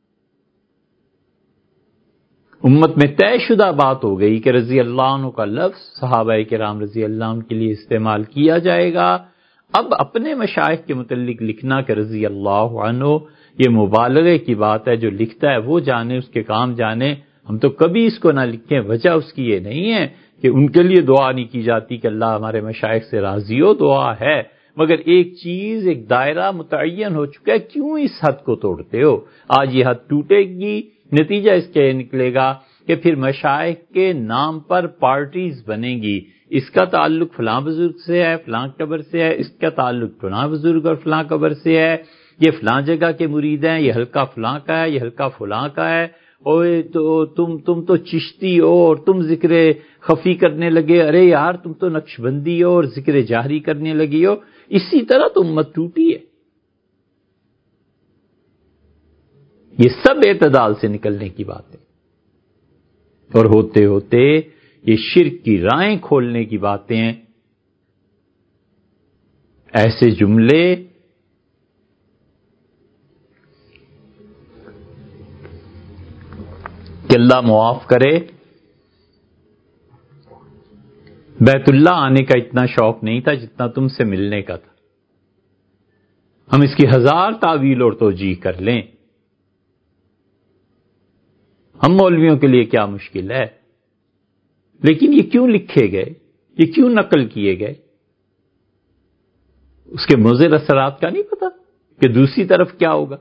امت میں طے شدہ بات ہو گئی کہ رضی اللہ عنہ کا لفظ صحابہ کرام رضی اللہ عنہ کے لیے استعمال کیا جائے گا۔ اب اپنے مشائخ کے متعلق لکھنا کہ رضی اللہ عنہ، یہ مبالغے کی بات ہے، جو لکھتا ہے وہ جانے، اس کے کام جانے، ہم تو کبھی اس کو نہ لکھیں۔ وجہ اس کی یہ نہیں ہے کہ ان کے لیے دعا نہیں کی جاتی کہ اللہ ہمارے مشائخ سے راضی ہو، دعا ہے، مگر ایک چیز، ایک دائرہ متعین ہو چکا ہے، کیوں اس حد کو توڑتے ہو؟ آج یہ حد ٹوٹے گی، نتیجہ اس کے نکلے گا کہ پھر مشائخ کے نام پر پارٹیز بنے گی، اس کا تعلق فلاں بزرگ سے ہے، فلاں قبر سے ہے، اس کا تعلق فلاں بزرگ اور فلاں قبر سے ہے، یہ فلاں جگہ کے مرید ہیں، یہ حلقہ فلاں کا ہے، یہ حلقہ فلاں کا ہے، اور تو تم تو چشتی ہو اور تم ذکر خفی کرنے لگے، ارے یار تم تو نقشبندی ہو اور ذکر جہری کرنے لگی ہو۔ اسی طرح تو امت ٹوٹی ہے۔ یہ سب اعتدال سے نکلنے کی بات ہے، اور ہوتے ہوتے یہ شرک کی راہیں کھولنے کی باتیں ہیں۔ ایسے جملے کہ اللہ معاف کرے، بیت اللہ آنے کا اتنا شوق نہیں تھا جتنا تم سے ملنے کا تھا، ہم اس کی 1000 تعویل اور توجیہ کر لیں، ہم مولویوں کے لیے کیا مشکل ہے، لیکن یہ کیوں لکھے گئے، یہ کیوں نقل کیے گئے؟ اس کے مضر اثرات کا نہیں پتا کہ دوسری طرف کیا ہوگا۔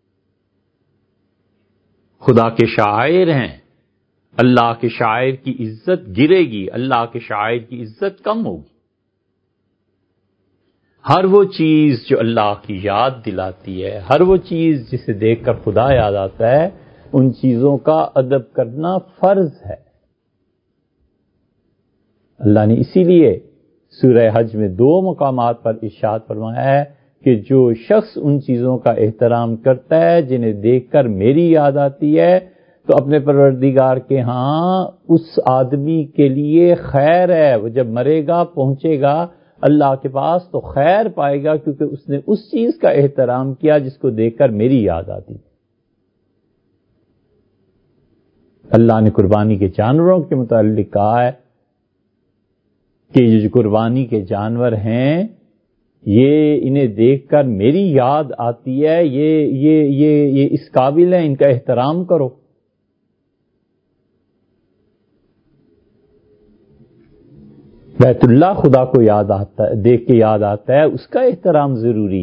خدا کے شاعر ہیں، اللہ کے شاعر کی عزت گرے گی، اللہ کے شاعر کی عزت کم ہوگی۔ ہر وہ چیز جو اللہ کی یاد دلاتی ہے، ہر وہ چیز جسے دیکھ کر خدا یاد آتا ہے، ان چیزوں کا ادب کرنا فرض ہے۔ اللہ نے اسی لیے سورہ حج میں 2 مقامات پر ارشاد فرمایا ہے کہ جو شخص ان چیزوں کا احترام کرتا ہے جنہیں دیکھ کر میری یاد آتی ہے، تو اپنے پروردگار کے ہاں اس آدمی کے لیے خیر ہے، وہ جب مرے گا پہنچے گا اللہ کے پاس تو خیر پائے گا، کیونکہ اس نے اس چیز کا احترام کیا جس کو دیکھ کر میری یاد آتی۔ اللہ نے قربانی کے جانوروں کے متعلق کہا ہے کہ یہ جو قربانی کے جانور ہیں یہ انہیں دیکھ کر میری یاد آتی ہے، یہ اس قابل ہے، ان کا احترام کرو۔ بیت اللہ خدا کو یاد آتا ہے، دیکھ کے یاد آتا ہے، اس کا احترام ضروری۔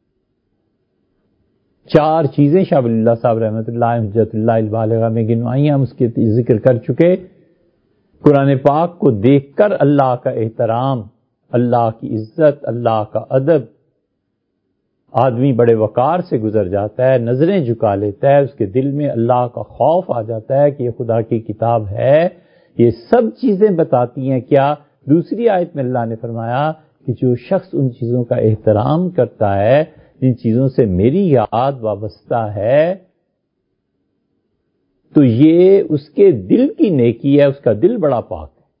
4 چیزیں شاہ ولی اللہ صاحب رحمۃ اللہ حجت اللہ البالغہ میں گنوائی، ہم اس کے ذکر کر چکے۔ قرآن پاک کو دیکھ کر اللہ کا احترام، اللہ کی عزت، اللہ کا ادب، آدمی بڑے وقار سے گزر جاتا ہے، نظریں جھکا لیتا ہے، اس کے دل میں اللہ کا خوف آ جاتا ہے کہ یہ خدا کی کتاب ہے۔ یہ سب چیزیں بتاتی ہیں کیا؟ دوسری آیت میں اللہ نے فرمایا کہ جو شخص ان چیزوں کا احترام کرتا ہے، جن چیزوں سے میری یاد وابستہ ہے، تو یہ اس کے دل کی نیکی ہے، اس کا دل بڑا پاک ہے۔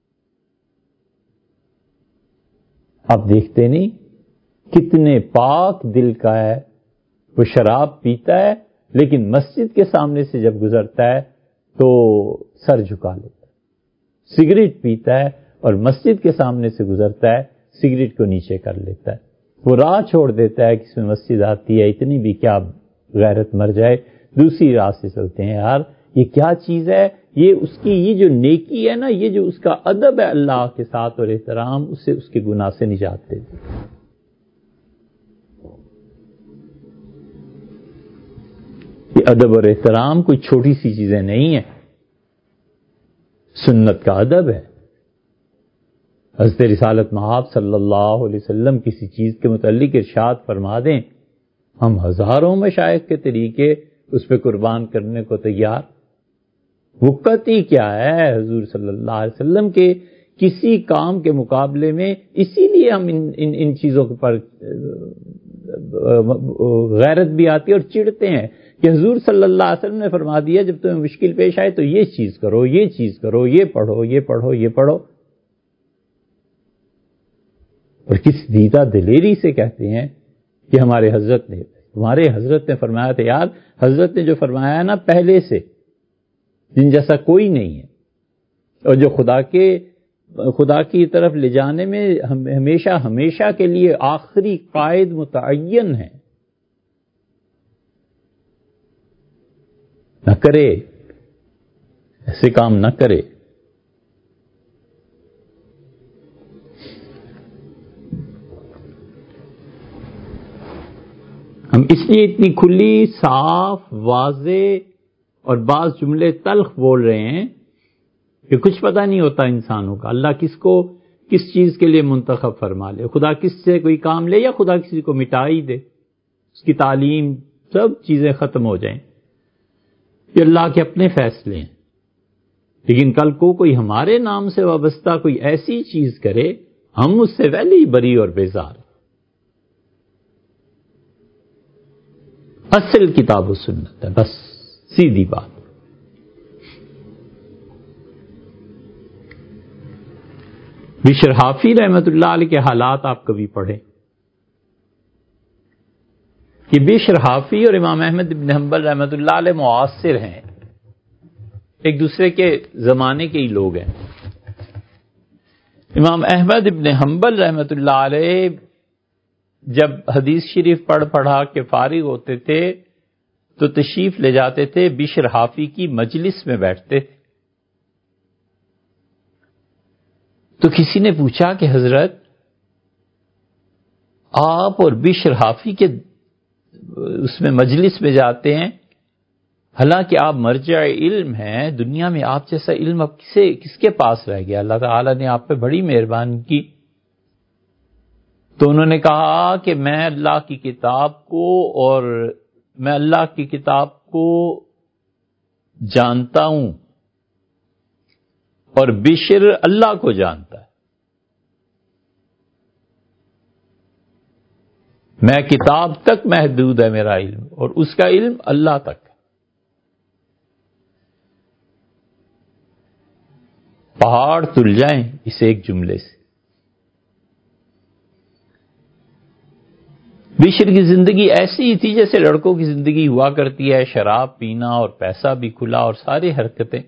آپ دیکھتے نہیں کتنے پاک دل کا ہے، وہ شراب پیتا ہے لیکن مسجد کے سامنے سے جب گزرتا ہے تو سر جھکا لیتا ہے، سگریٹ پیتا ہے اور مسجد کے سامنے سے گزرتا ہے، سگریٹ کو نیچے کر لیتا ہے، وہ راہ چھوڑ دیتا ہے کہ اس میں مسجد آتی ہے، اتنی بھی کیا غیرت مر جائے، دوسری راہ سے چلتے ہیں۔ یار یہ کیا چیز ہے؟ یہ اس کی یہ جو نیکی ہے نا، یہ جو اس کا ادب ہے اللہ کے ساتھ اور احترام، اس سے اس کے گناہ سے نجات دے دی۔ یہ ادب اور احترام کوئی چھوٹی سی چیزیں نہیں ہیں، سنت کا ادب ہے۔ حضرت رسالت مآب صلی اللہ علیہ وسلم کسی چیز کے متعلق ارشاد فرما دیں، ہم ہزاروں مشائخ کے طریقے اس پہ قربان کرنے کو تیار۔ وہ قطعی کیا ہے حضور صلی اللہ علیہ وسلم کے کسی کام کے مقابلے میں، اسی لیے ہم ان چیزوں پر غیرت بھی آتی ہے اور چڑھتے ہیں کہ حضور صلی اللہ علیہ وسلم نے فرما دیا جب تمہیں مشکل پیش آئے تو یہ چیز کرو، یہ چیز کرو، یہ پڑھو، یہ پڑھو، یہ پڑھو، اور کس دیدہ دلیری سے کہتے ہیں کہ ہمارے حضرت نے فرمایا تھا۔ یار حضرت نے جو فرمایا ہے نا پہلے سے، جن جیسا کوئی نہیں ہے، اور جو خدا کی طرف لے جانے میں ہمیشہ کے لیے آخری قائد متعین ہے، نہ کرے ایسے کام، نہ کرے۔ ہم اس لیے اتنی کھلی، صاف، واضح اور بعض جملے تلخ بول رہے ہیں کہ کچھ پتہ نہیں ہوتا انسانوں کا، اللہ کس کو کس چیز کے لیے منتخب فرما لے، خدا کس سے کوئی کام لے یا خدا کسی کو مٹا ہی دے، اس کی تعلیم سب چیزیں ختم ہو جائیں، یہ اللہ کے اپنے فیصلے ہیں۔ لیکن کل کو کوئی ہمارے نام سے وابستہ کوئی ایسی چیز کرے، ہم اس سے ویلی بری اور بیزار۔ اصل کتاب و سنت ہے، بس سیدھی بات۔ بشر حافی رحمت اللہ علیہ کے حالات آپ کبھی پڑھیں کہ بشر حافی اور امام احمد بن حنبل رحمت اللہ علیہ معاصر ہیں، ایک دوسرے کے زمانے کے ہی لوگ ہیں۔ امام احمد بن حنبل رحمت اللہ علیہ جب حدیث شریف پڑھا کے فارغ ہوتے تھے تو تشریف لے جاتے تھے، بشر حافی کی مجلس میں بیٹھتے تھے۔ تو کسی نے پوچھا کہ حضرت آپ اور بشر حافی کے اس میں مجلس میں جاتے ہیں، حالانکہ آپ مرجع علم ہیں، دنیا میں آپ جیسا علم اب کس کے پاس رہ گیا؟ اللہ تعالیٰ نے آپ پہ بڑی مہربانی کی۔ تو انہوں نے کہا کہ میں اللہ کی کتاب کو جانتا ہوں اور بشر اللہ کو جانتا ہے. میں کتاب تک محدود ہے میرا علم، اور اس کا علم اللہ تک ہے. پہاڑ تل جائیں اس ایک جملے سے. بشر کی زندگی ایسی ہی تھی جیسے لڑکوں کی زندگی ہوا کرتی ہے، شراب پینا اور پیسہ بھی کھلا اور ساری حرکتیں.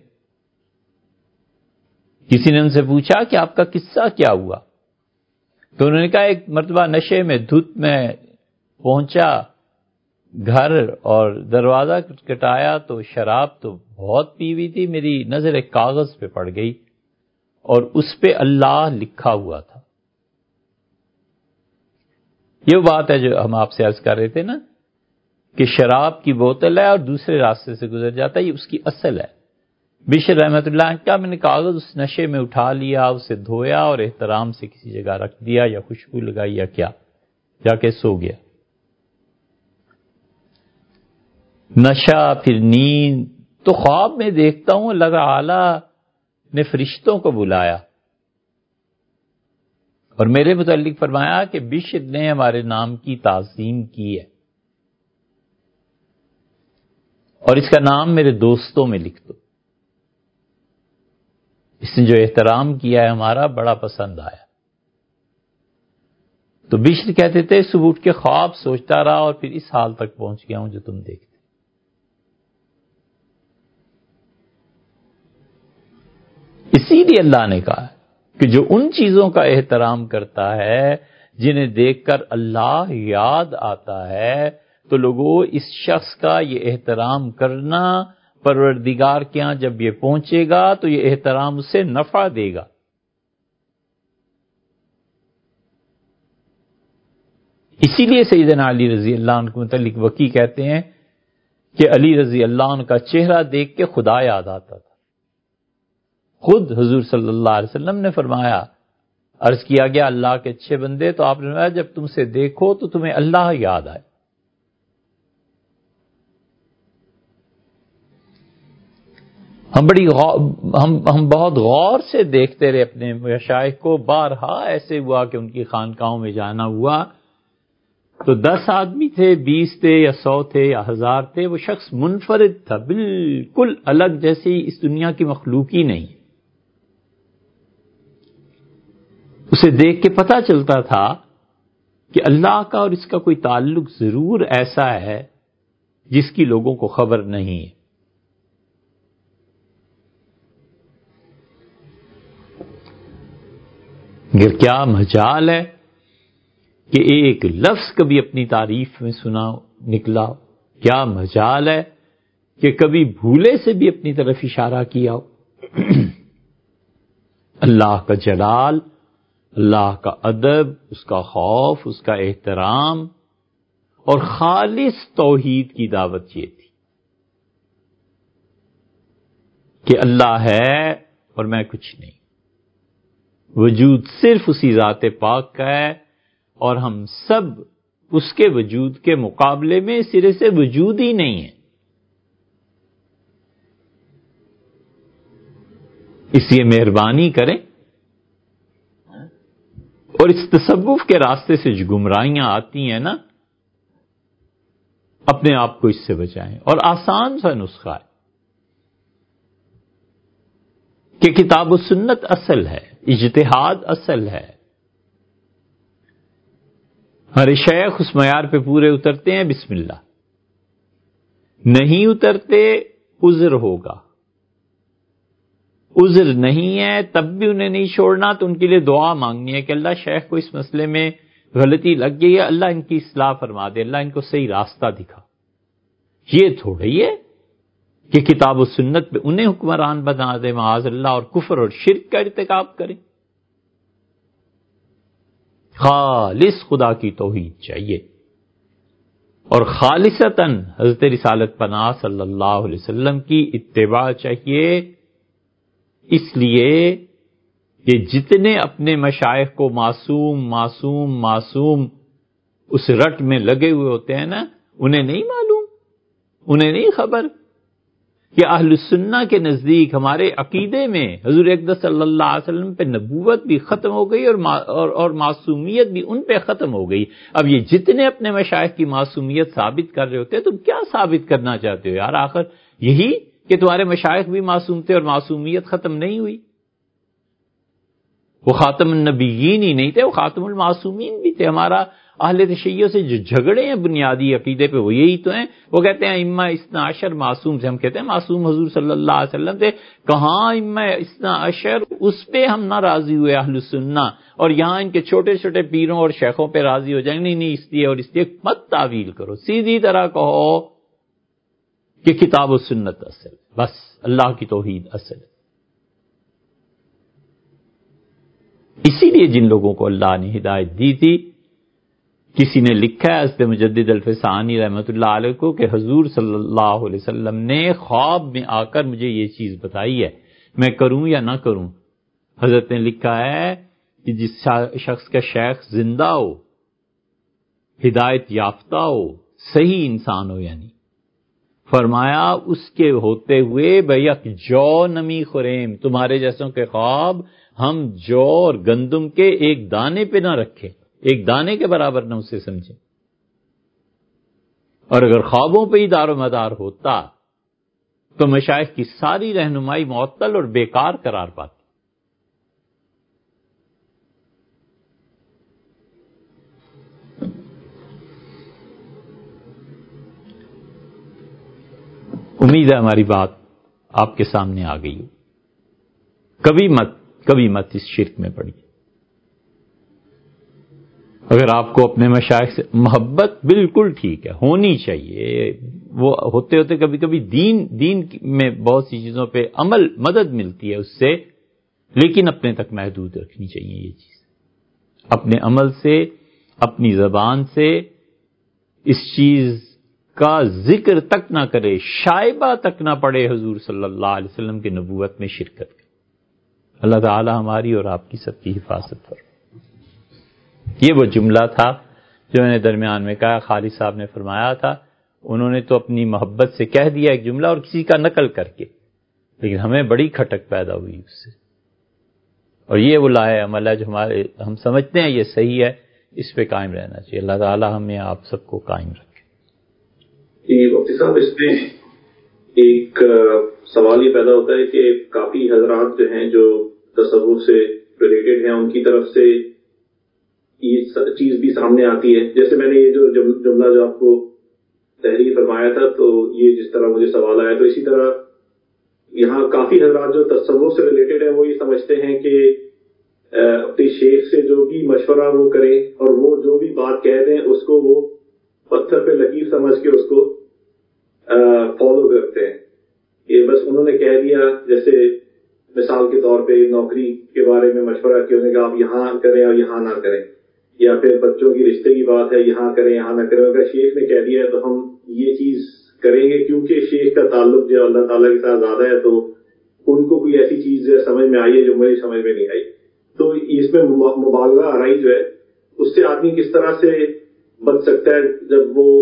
کسی نے ان سے پوچھا کہ آپ کا قصہ کیا ہوا؟ تو انہوں نے کہا ایک مرتبہ نشے میں دھت میں پہنچا گھر اور دروازہ کٹایا تو شراب تو بہت پی ہوئی تھی، میری نظر ایک کاغذ پہ پڑ گئی اور اس پہ اللہ لکھا ہوا تھا. یہ بات ہے جو ہم آپ سے عرض کر رہے تھے نا کہ شراب کی بوتل ہے اور دوسرے راستے سے گزر جاتا ہے، یہ اس کی اصل ہے. بشر رحمت اللہ کیا میں نے کاغذ اس نشے میں اٹھا لیا، اسے دھویا اور احترام سے کسی جگہ رکھ دیا یا خوشبو لگائی یا کیا، جا کے سو گیا. نشہ پھر نیند، تو خواب میں دیکھتا ہوں اللہ تعالی نے فرشتوں کو بلایا اور میرے متعلق فرمایا کہ بشر نے ہمارے نام کی تعظیم کی ہے اور اس کا نام میرے دوستوں میں لکھ دو. اس نے جو احترام کیا ہے ہمارا بڑا پسند آیا. تو بشر کہتے تھے صبح اٹھ کے خواب سوچتا رہا اور پھر اس حال تک پہنچ گیا ہوں جو تم دیکھتے. اسی لیے اللہ نے کہا کہ جو ان چیزوں کا احترام کرتا ہے جنہیں دیکھ کر اللہ یاد آتا ہے، تو لوگوں اس شخص کا یہ احترام کرنا پروردگار کے ہاں جب یہ پہنچے گا تو یہ احترام اسے نفع دے گا. اسی لیے سیدنا علی رضی اللہ عنہ کو متعلق وکی کہتے ہیں کہ علی رضی اللہ عنہ کا چہرہ دیکھ کے خدا یاد آتا تھا. خود حضور صلی اللہ علیہ وسلم نے فرمایا، عرض کیا گیا اللہ کے اچھے بندے، تو آپ نے فرمایا جب تم سے دیکھو تو تمہیں اللہ یاد آئے. ہم بہت غور سے دیکھتے رہے اپنے مشائخ کو. بارہا ایسے ہوا کہ ان کی خانقاہوں میں جانا ہوا تو 10 آدمی تھے، 20 تھے یا 100 تھے یا 1000 تھے. وہ شخص منفرد تھا، بالکل الگ، جیسے اس دنیا کی مخلوق ہی نہیں. اسے دیکھ کے پتہ چلتا تھا کہ اللہ کا اور اس کا کوئی تعلق ضرور ایسا ہے جس کی لوگوں کو خبر نہیں ہے. مگر کیا مجال ہے کہ ایک لفظ کبھی اپنی تعریف میں سنا نکلا ہو، کیا مجال ہے کہ کبھی بھولے سے بھی اپنی طرف اشارہ کیا ہو. اللہ کا جلال، اللہ کا ادب، اس کا خوف، اس کا احترام اور خالص توحید کی دعوت یہ تھی کہ اللہ ہے اور میں کچھ نہیں. وجود صرف اسی ذات پاک کا ہے اور ہم سب اس کے وجود کے مقابلے میں سرے سے وجود ہی نہیں ہے. اس لیے مہربانی کریں اور اس تصوف کے راستے سے جو گمراہیاں آتی ہیں نا، اپنے آپ کو اس سے بچائیں. اور آسان سا نسخہ ہے کہ کتاب و سنت اصل ہے، اجتہاد اصل ہے. ہمارے شیخ اس معیار پہ پورے اترتے ہیں، بسم اللہ. نہیں اترتے عذر ہوگا، عذر نہیں ہے تب بھی انہیں نہیں چھوڑنا. تو ان کے لیے دعا مانگنی ہے کہ اللہ شیخ کو اس مسئلے میں غلطی لگ گئی ہے، اللہ ان کی اصلاح فرما دے، اللہ ان کو صحیح راستہ دکھا. یہ تھوڑی ہے کہ کتاب و سنت پہ انہیں حکمران بنا دے معاذ اللہ اور کفر اور شرک کا ارتکاب کریں. خالص خدا کی توحید چاہیے اور خالصتاً حضرت رسالت پناہ صلی اللہ علیہ وسلم کی اتباع چاہیے، اس لیے کہ جتنے اپنے مشائخ کو معصوم معصوم معصوم اس رٹ میں لگے ہوئے ہوتے ہیں نا، انہیں نہیں معلوم، انہیں نہیں خبر کہ اہل السنہ کے نزدیک ہمارے عقیدے میں حضور اقدس صلی اللہ علیہ وسلم پہ نبوت بھی ختم ہو گئی اور معصومیت بھی ان پہ ختم ہو گئی۔ اب یہ جتنے اپنے مشائخ کی معصومیت ثابت کر رہے ہوتے ہیں، تم کیا ثابت کرنا چاہتے ہو یار؟ آخر یہی کہ تمہارے مشائخ بھی معصوم تھے اور معصومیت ختم نہیں ہوئی۔ وہ خاتم النبیین ہی نہیں تھے، وہ خاتم المعصومین بھی تھے۔ ہمارا اہل تشیع سے جو جھگڑے ہیں بنیادی عقیدے پہ، وہ یہی تو ہیں۔ وہ کہتے ہیں ائمہ اثنا عشر معصوم سے، ہم کہتے ہیں معصوم حضور صلی اللہ علیہ وسلم تھے۔ کہاں ائمہ اثنا عشر، اس پہ ہم نہ راضی ہوئے اہل السنہ، اور یہاں ان کے چھوٹے چھوٹے پیروں اور شیخوں پہ راضی ہو جائیں گے۔ نہیں اس لیے اور اس لیے مت تعویل کرو، سیدھی طرح کہو کہ کتاب و سنت اصل، بس اللہ کی توحید اصل۔ اسی لیے جن لوگوں کو اللہ نے ہدایت دی تھی، کسی نے لکھا ہے حضرت مجدد الفسانی رحمۃ اللہ علیہ کو کہ حضور صلی اللہ علیہ وسلم نے خواب میں آ کر مجھے یہ چیز بتائی ہے، میں کروں یا نہ کروں۔ حضرت نے لکھا ہے کہ جس شخص کا شیخ زندہ ہو، ہدایت یافتہ ہو، صحیح انسان ہو، یعنی فرمایا اس کے ہوتے ہوئے بیک جو نمی خریم، تمہارے جیسوں کے خواب ہم جو اور گندم کے ایک دانے پہ نہ رکھے، ایک دانے کے برابر نہ اسے سمجھیں۔ اور اگر خوابوں پہ ہی دار و مدار ہوتا تو مشائخ کی ساری رہنمائی معطل اور بیکار قرار پاتی۔ امید ہے ہماری بات آپ کے سامنے آ گئی ہو۔ کبھی مت اس شرک میں پڑیے۔ اگر آپ کو اپنے مشائخ سے محبت بالکل ٹھیک ہے، ہونی چاہیے، وہ ہوتے کبھی کبھی دین میں بہت سی چیزوں پہ عمل مدد ملتی ہے اس سے، لیکن اپنے تک محدود رکھنی چاہیے یہ چیز۔ اپنے عمل سے، اپنی زبان سے اس چیز کا ذکر تک نہ کرے، شائبہ تک نہ پڑے حضور صلی اللہ علیہ وسلم کی نبوت میں شرکت کرے۔ اللہ تعالی ہماری اور آپ کی سب کی حفاظت فرمائے۔ یہ وہ جملہ تھا جو میں نے درمیان میں کہا، خالد صاحب نے فرمایا تھا، انہوں نے تو اپنی محبت سے کہہ دیا ایک جملہ اور کسی کا نقل کر کے، لیکن ہمیں بڑی کھٹک پیدا ہوئی اس سے۔ اور یہ وہ لائے عمل ہے جو ہم سمجھتے ہیں یہ صحیح ہے، اس پہ قائم رہنا چاہیے۔ اللہ تعالی ہمیں آپ سب کو قائم رکھے۔ مفتی صاحب، اس میں ایک سوال یہ پیدا ہوتا ہے کہ کافی حضرات جو ہیں جو تصوف سے ریلیٹڈ ہیں، ان کی طرف سے یہ چیز بھی سامنے آتی ہے، جیسے میں نے یہ جو جملہ جو آپ کو تحریر فرمایا تھا، تو یہ جس طرح مجھے سوال آیا، تو اسی طرح یہاں کافی حضرات جو تصوف سے ریلیٹڈ ہیں وہ یہ سمجھتے ہیں کہ اپنے شیخ سے جو بھی مشورہ وہ کریں اور وہ جو بھی بات کہہ دیں اس کو وہ پتھر پہ لکیر سمجھ کے اس کو فالو کرتے ہیں۔ یہ بس انہوں نے کہہ دیا، جیسے مثال کے طور پہ نوکری کے بارے میں مشورہ کیا، انہوں نے کہا آپ یہاں کریں اور یہاں نہ کریں، یا پھر بچوں کی رشتے کی بات ہے یہاں کریں یہاں نہ کریں، اگر شیخ نے کہہ دیا ہے تو ہم یہ چیز کریں گے، کیونکہ شیخ کا تعلق جو اللہ تعالیٰ کے ساتھ زیادہ ہے، تو ان کو کوئی ایسی چیز سمجھ میں آئی ہے جو میری سمجھ میں نہیں آئی۔ تو اس میں مبالغہ آرائی جو ہے اس سے آدمی کس طرح سے بچ سکتا ہے جب وہ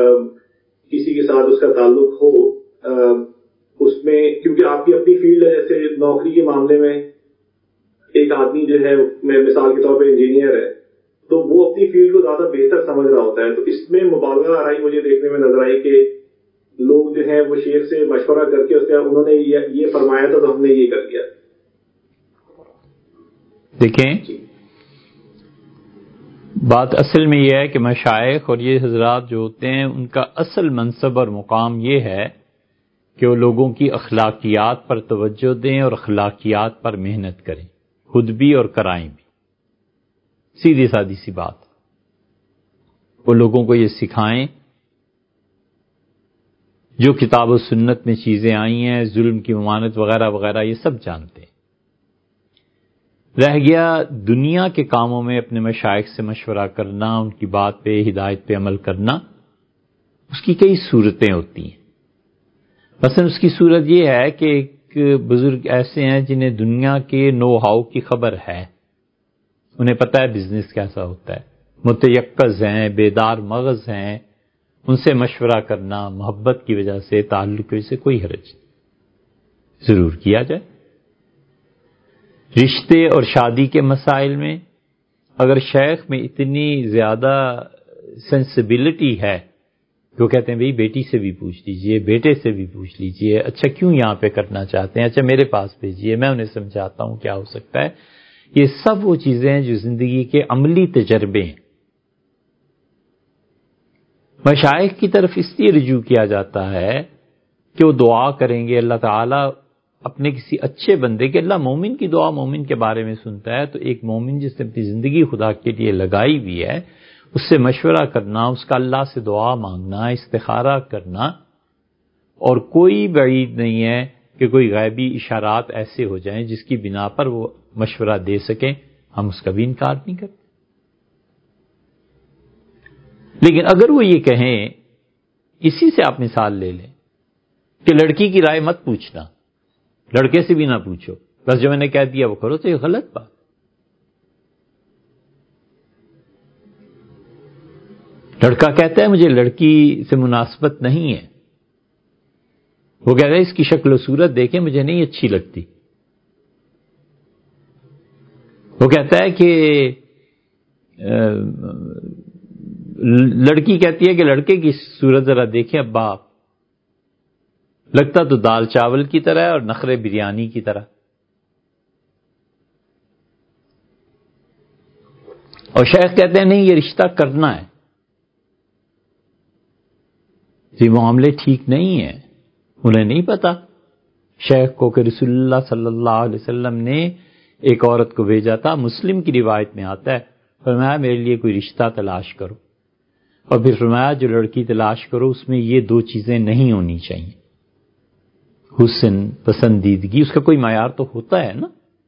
کسی کے ساتھ اس کا تعلق ہو اس میں، کیونکہ آپ کی اپنی فیلڈ ہے، جیسے نوکری کے معاملے میں ایک آدمی جو ہے میں مثال کے طور پہ انجینئر ہے، تو وہ اپنی فیلڈ کو زیادہ بہتر سمجھ رہا ہوتا ہے، تو اس میں مبالغہ آرائی مجھے دیکھنے میں نظر آئی کہ لوگ جو ہیں وہ شیخ سے مشورہ کر کے انہوں نے یہ فرمایا تھا تو ہم نے یہ کر دیا۔ دیکھیں بات اصل میں یہ ہے کہ مشائخ اور یہ حضرات جو ہوتے ہیں ان کا اصل منصب اور مقام یہ ہے کہ وہ لوگوں کی اخلاقیات پر توجہ دیں اور اخلاقیات پر محنت کریں، خود بھی اور کرائیں بھی۔ سیدھی سادی سی بات، وہ لوگوں کو یہ سکھائیں جو کتاب و سنت میں چیزیں آئی ہیں، ظلم کی ممانعت وغیرہ وغیرہ، یہ سب جانتے ہیں۔ رہ گیا دنیا کے کاموں میں اپنے مشائخ سے مشورہ کرنا، ان کی بات پہ ہدایت پہ عمل کرنا، اس کی کئی صورتیں ہوتی ہیں۔ مثلا اس کی صورت یہ ہے کہ بزرگ ایسے ہیں جنہیں دنیا کے نو ہاؤ کی خبر ہے، انہیں پتہ ہے بزنس کیسا ہوتا ہے، متیقظ ہیں، بیدار مغز ہیں، ان سے مشورہ کرنا محبت کی وجہ سے، تعلق کی وجہ سے کوئی حرج نہیں، ضرور کیا جائے۔ رشتے اور شادی کے مسائل میں اگر شیخ میں اتنی زیادہ سینسیبلٹی ہے کہ وہ کہتے ہیں بھئی بیٹی سے بھی پوچھ لیجئے، بیٹے سے بھی پوچھ لیجئے، اچھا کیوں یہاں پہ کرنا چاہتے ہیں، اچھا میرے پاس بھیجئے، میں انہیں سمجھاتا ہوں کیا ہو سکتا ہے، یہ سب وہ چیزیں ہیں جو زندگی کے عملی تجربے ہیں۔ مشائخ کی طرف اس لیے رجوع کیا جاتا ہے کہ وہ دعا کریں گے، اللہ تعالیٰ اپنے کسی اچھے بندے کے، اللہ مومن کی دعا مومن کے بارے میں سنتا ہے، تو ایک مومن جس نے اپنی زندگی خدا کے لیے لگائی بھی ہے، اس سے مشورہ کرنا، اس کا اللہ سے دعا مانگنا، استخارہ کرنا، اور کوئی بعید نہیں ہے کہ کوئی غیبی اشارات ایسے ہو جائیں جس کی بنا پر وہ مشورہ دے سکیں، ہم اس کا بھی انکار نہیں کرتے۔ لیکن اگر وہ یہ کہیں، اسی سے آپ مثال لے لیں کہ لڑکی کی رائے مت پوچھنا، لڑکے سے بھی نہ پوچھو، بس جو میں نے کہہ دیا وہ کرو، تو یہ غلط بات۔ لڑکا کہتا ہے مجھے لڑکی سے مناسبت نہیں ہے، وہ کہتا ہے اس کی شکل و صورت دیکھیں مجھے نہیں اچھی لگتی، وہ کہتا ہے کہ لڑکی کہتی ہے کہ لڑکے کی صورت ذرا دیکھیں ابا آپ، لگتا تو دال چاول کی طرح ہے اور نخرے بریانی کی طرح، اور شیخ کہتے ہیں نہیں یہ رشتہ کرنا ہے، یہ معاملے ٹھیک نہیں ہیں۔ انہیں نہیں پتا شیخ کو کہ رسول اللہ صلی اللہ علیہ وسلم نے ایک عورت کو بھیجا تھا، مسلم کی روایت میں آتا ہے، فرمایا میرے لیے کوئی رشتہ تلاش کرو، اور پھر فرمایا جو لڑکی تلاش کرو اس میں یہ دو چیزیں نہیں ہونی چاہیے، حسن، پسندیدگی، اس کا کوئی معیار تو ہوتا ہے نا۔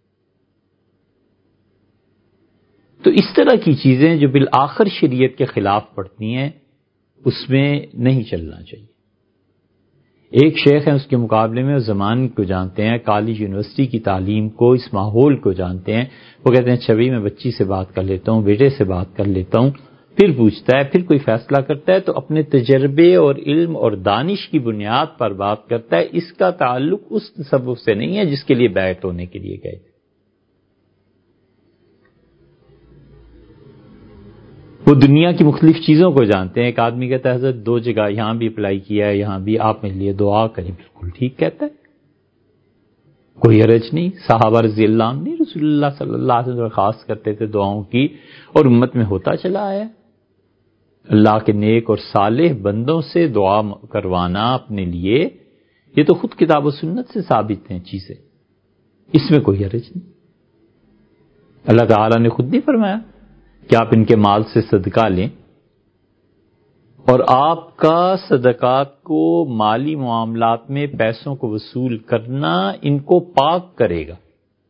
تو اس طرح کی چیزیں جو بالآخر شریعت کے خلاف پڑتی ہیں اس میں نہیں چلنا چاہیے۔ ایک شیخ ہیں، اس کے مقابلے میں زمان کو جانتے ہیں، کالج یونیورسٹی کی تعلیم کو، اس ماحول کو جانتے ہیں، وہ کہتے ہیں چھوی میں بچی سے بات کر لیتا ہوں، بیٹے سے بات کر لیتا ہوں، پھر پوچھتا ہے، پھر کوئی فیصلہ کرتا ہے تو اپنے تجربے اور علم اور دانش کی بنیاد پر بات کرتا ہے، اس کا تعلق اس تصوف سے نہیں ہے جس کے لیے بیعت ہونے کے لیے گئے تھے۔ وہ دنیا کی مختلف چیزوں کو جانتے ہیں۔ ایک آدمی کہتا ہے حضرت 2 جگہ یہاں بھی اپلائی کیا ہے، یہاں بھی، آپ میرے لیے دعا کریں، بالکل ٹھیک کہتا ہے، کوئی حرج نہیں۔ صحابہ رضی اللہ عنہ نے رسول اللہ صلی اللہ علیہ وسلم درخواست کرتے تھے دعاؤں کی، اور امت میں ہوتا چلا آیا۔ اللہ کے نیک اور صالح بندوں سے دعا کروانا اپنے لیے، یہ تو خود کتاب و سنت سے ثابت ہیں چیزیں، اس میں کوئی حرج نہیں۔ اللہ تعالیٰ نے خود نہیں فرمایا کہ آپ ان کے مال سے صدقہ لیں، اور آپ کا صدقات کو مالی معاملات میں پیسوں کو وصول کرنا ان کو پاک کرے گا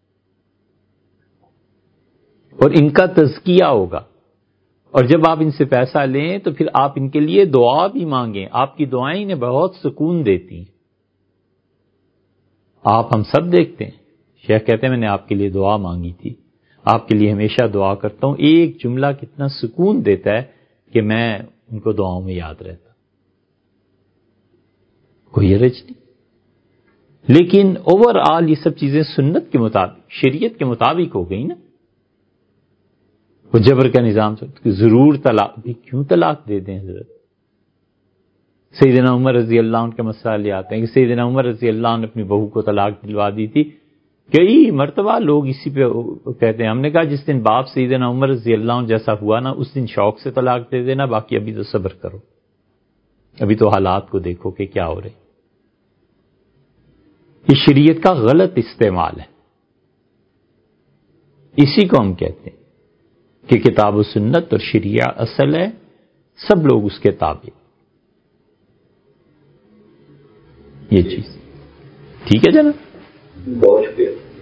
اور ان کا تزکیہ ہوگا، اور جب آپ ان سے پیسہ لیں تو پھر آپ ان کے لیے دعا بھی مانگیں، آپ کی دعائیں انہیں بہت سکون دیتی ہیں۔ آپ ہم سب دیکھتے ہیں، شیخ کہتے ہیں میں نے آپ کے لیے دعا مانگی تھی، آپ کے لیے ہمیشہ دعا کرتا ہوں، ایک جملہ کتنا سکون دیتا ہے کہ میں ان کو دعاؤں میں یاد رہتا، کوئی حرج نہیں۔ لیکن اوور آل یہ سب چیزیں سنت کے مطابق، شریعت کے مطابق ہو گئی نا۔ وہ جبر کا نظام کہ ضرور طلاق، بھی کیوں طلاق دے دیں حضرت؟ سیدنا عمر رضی اللہ عنہ کا مسئلہ لے آتے ہیں کہ سیدنا عمر رضی اللہ عنہ نے اپنی بہو کو طلاق دلوا دی تھی، کئی مرتبہ لوگ اسی پہ کہتے ہیں، ہم نے کہا جس دن باپ سیدنا عمر رضی اللہ عنہ جیسا ہوا نا اس دن شوق سے طلاق دے دینا، باقی ابھی تو صبر کرو، ابھی تو حالات کو دیکھو کہ کیا ہو رہے۔ یہ شریعت کا غلط استعمال ہے، اسی کو ہم کہتے ہیں کہ کتاب و سنت اور شریعہ اصل ہے، سب لوگ اس کے تابع۔ یہ چیز ٹھیک ہے جناب، بہت شکریہ۔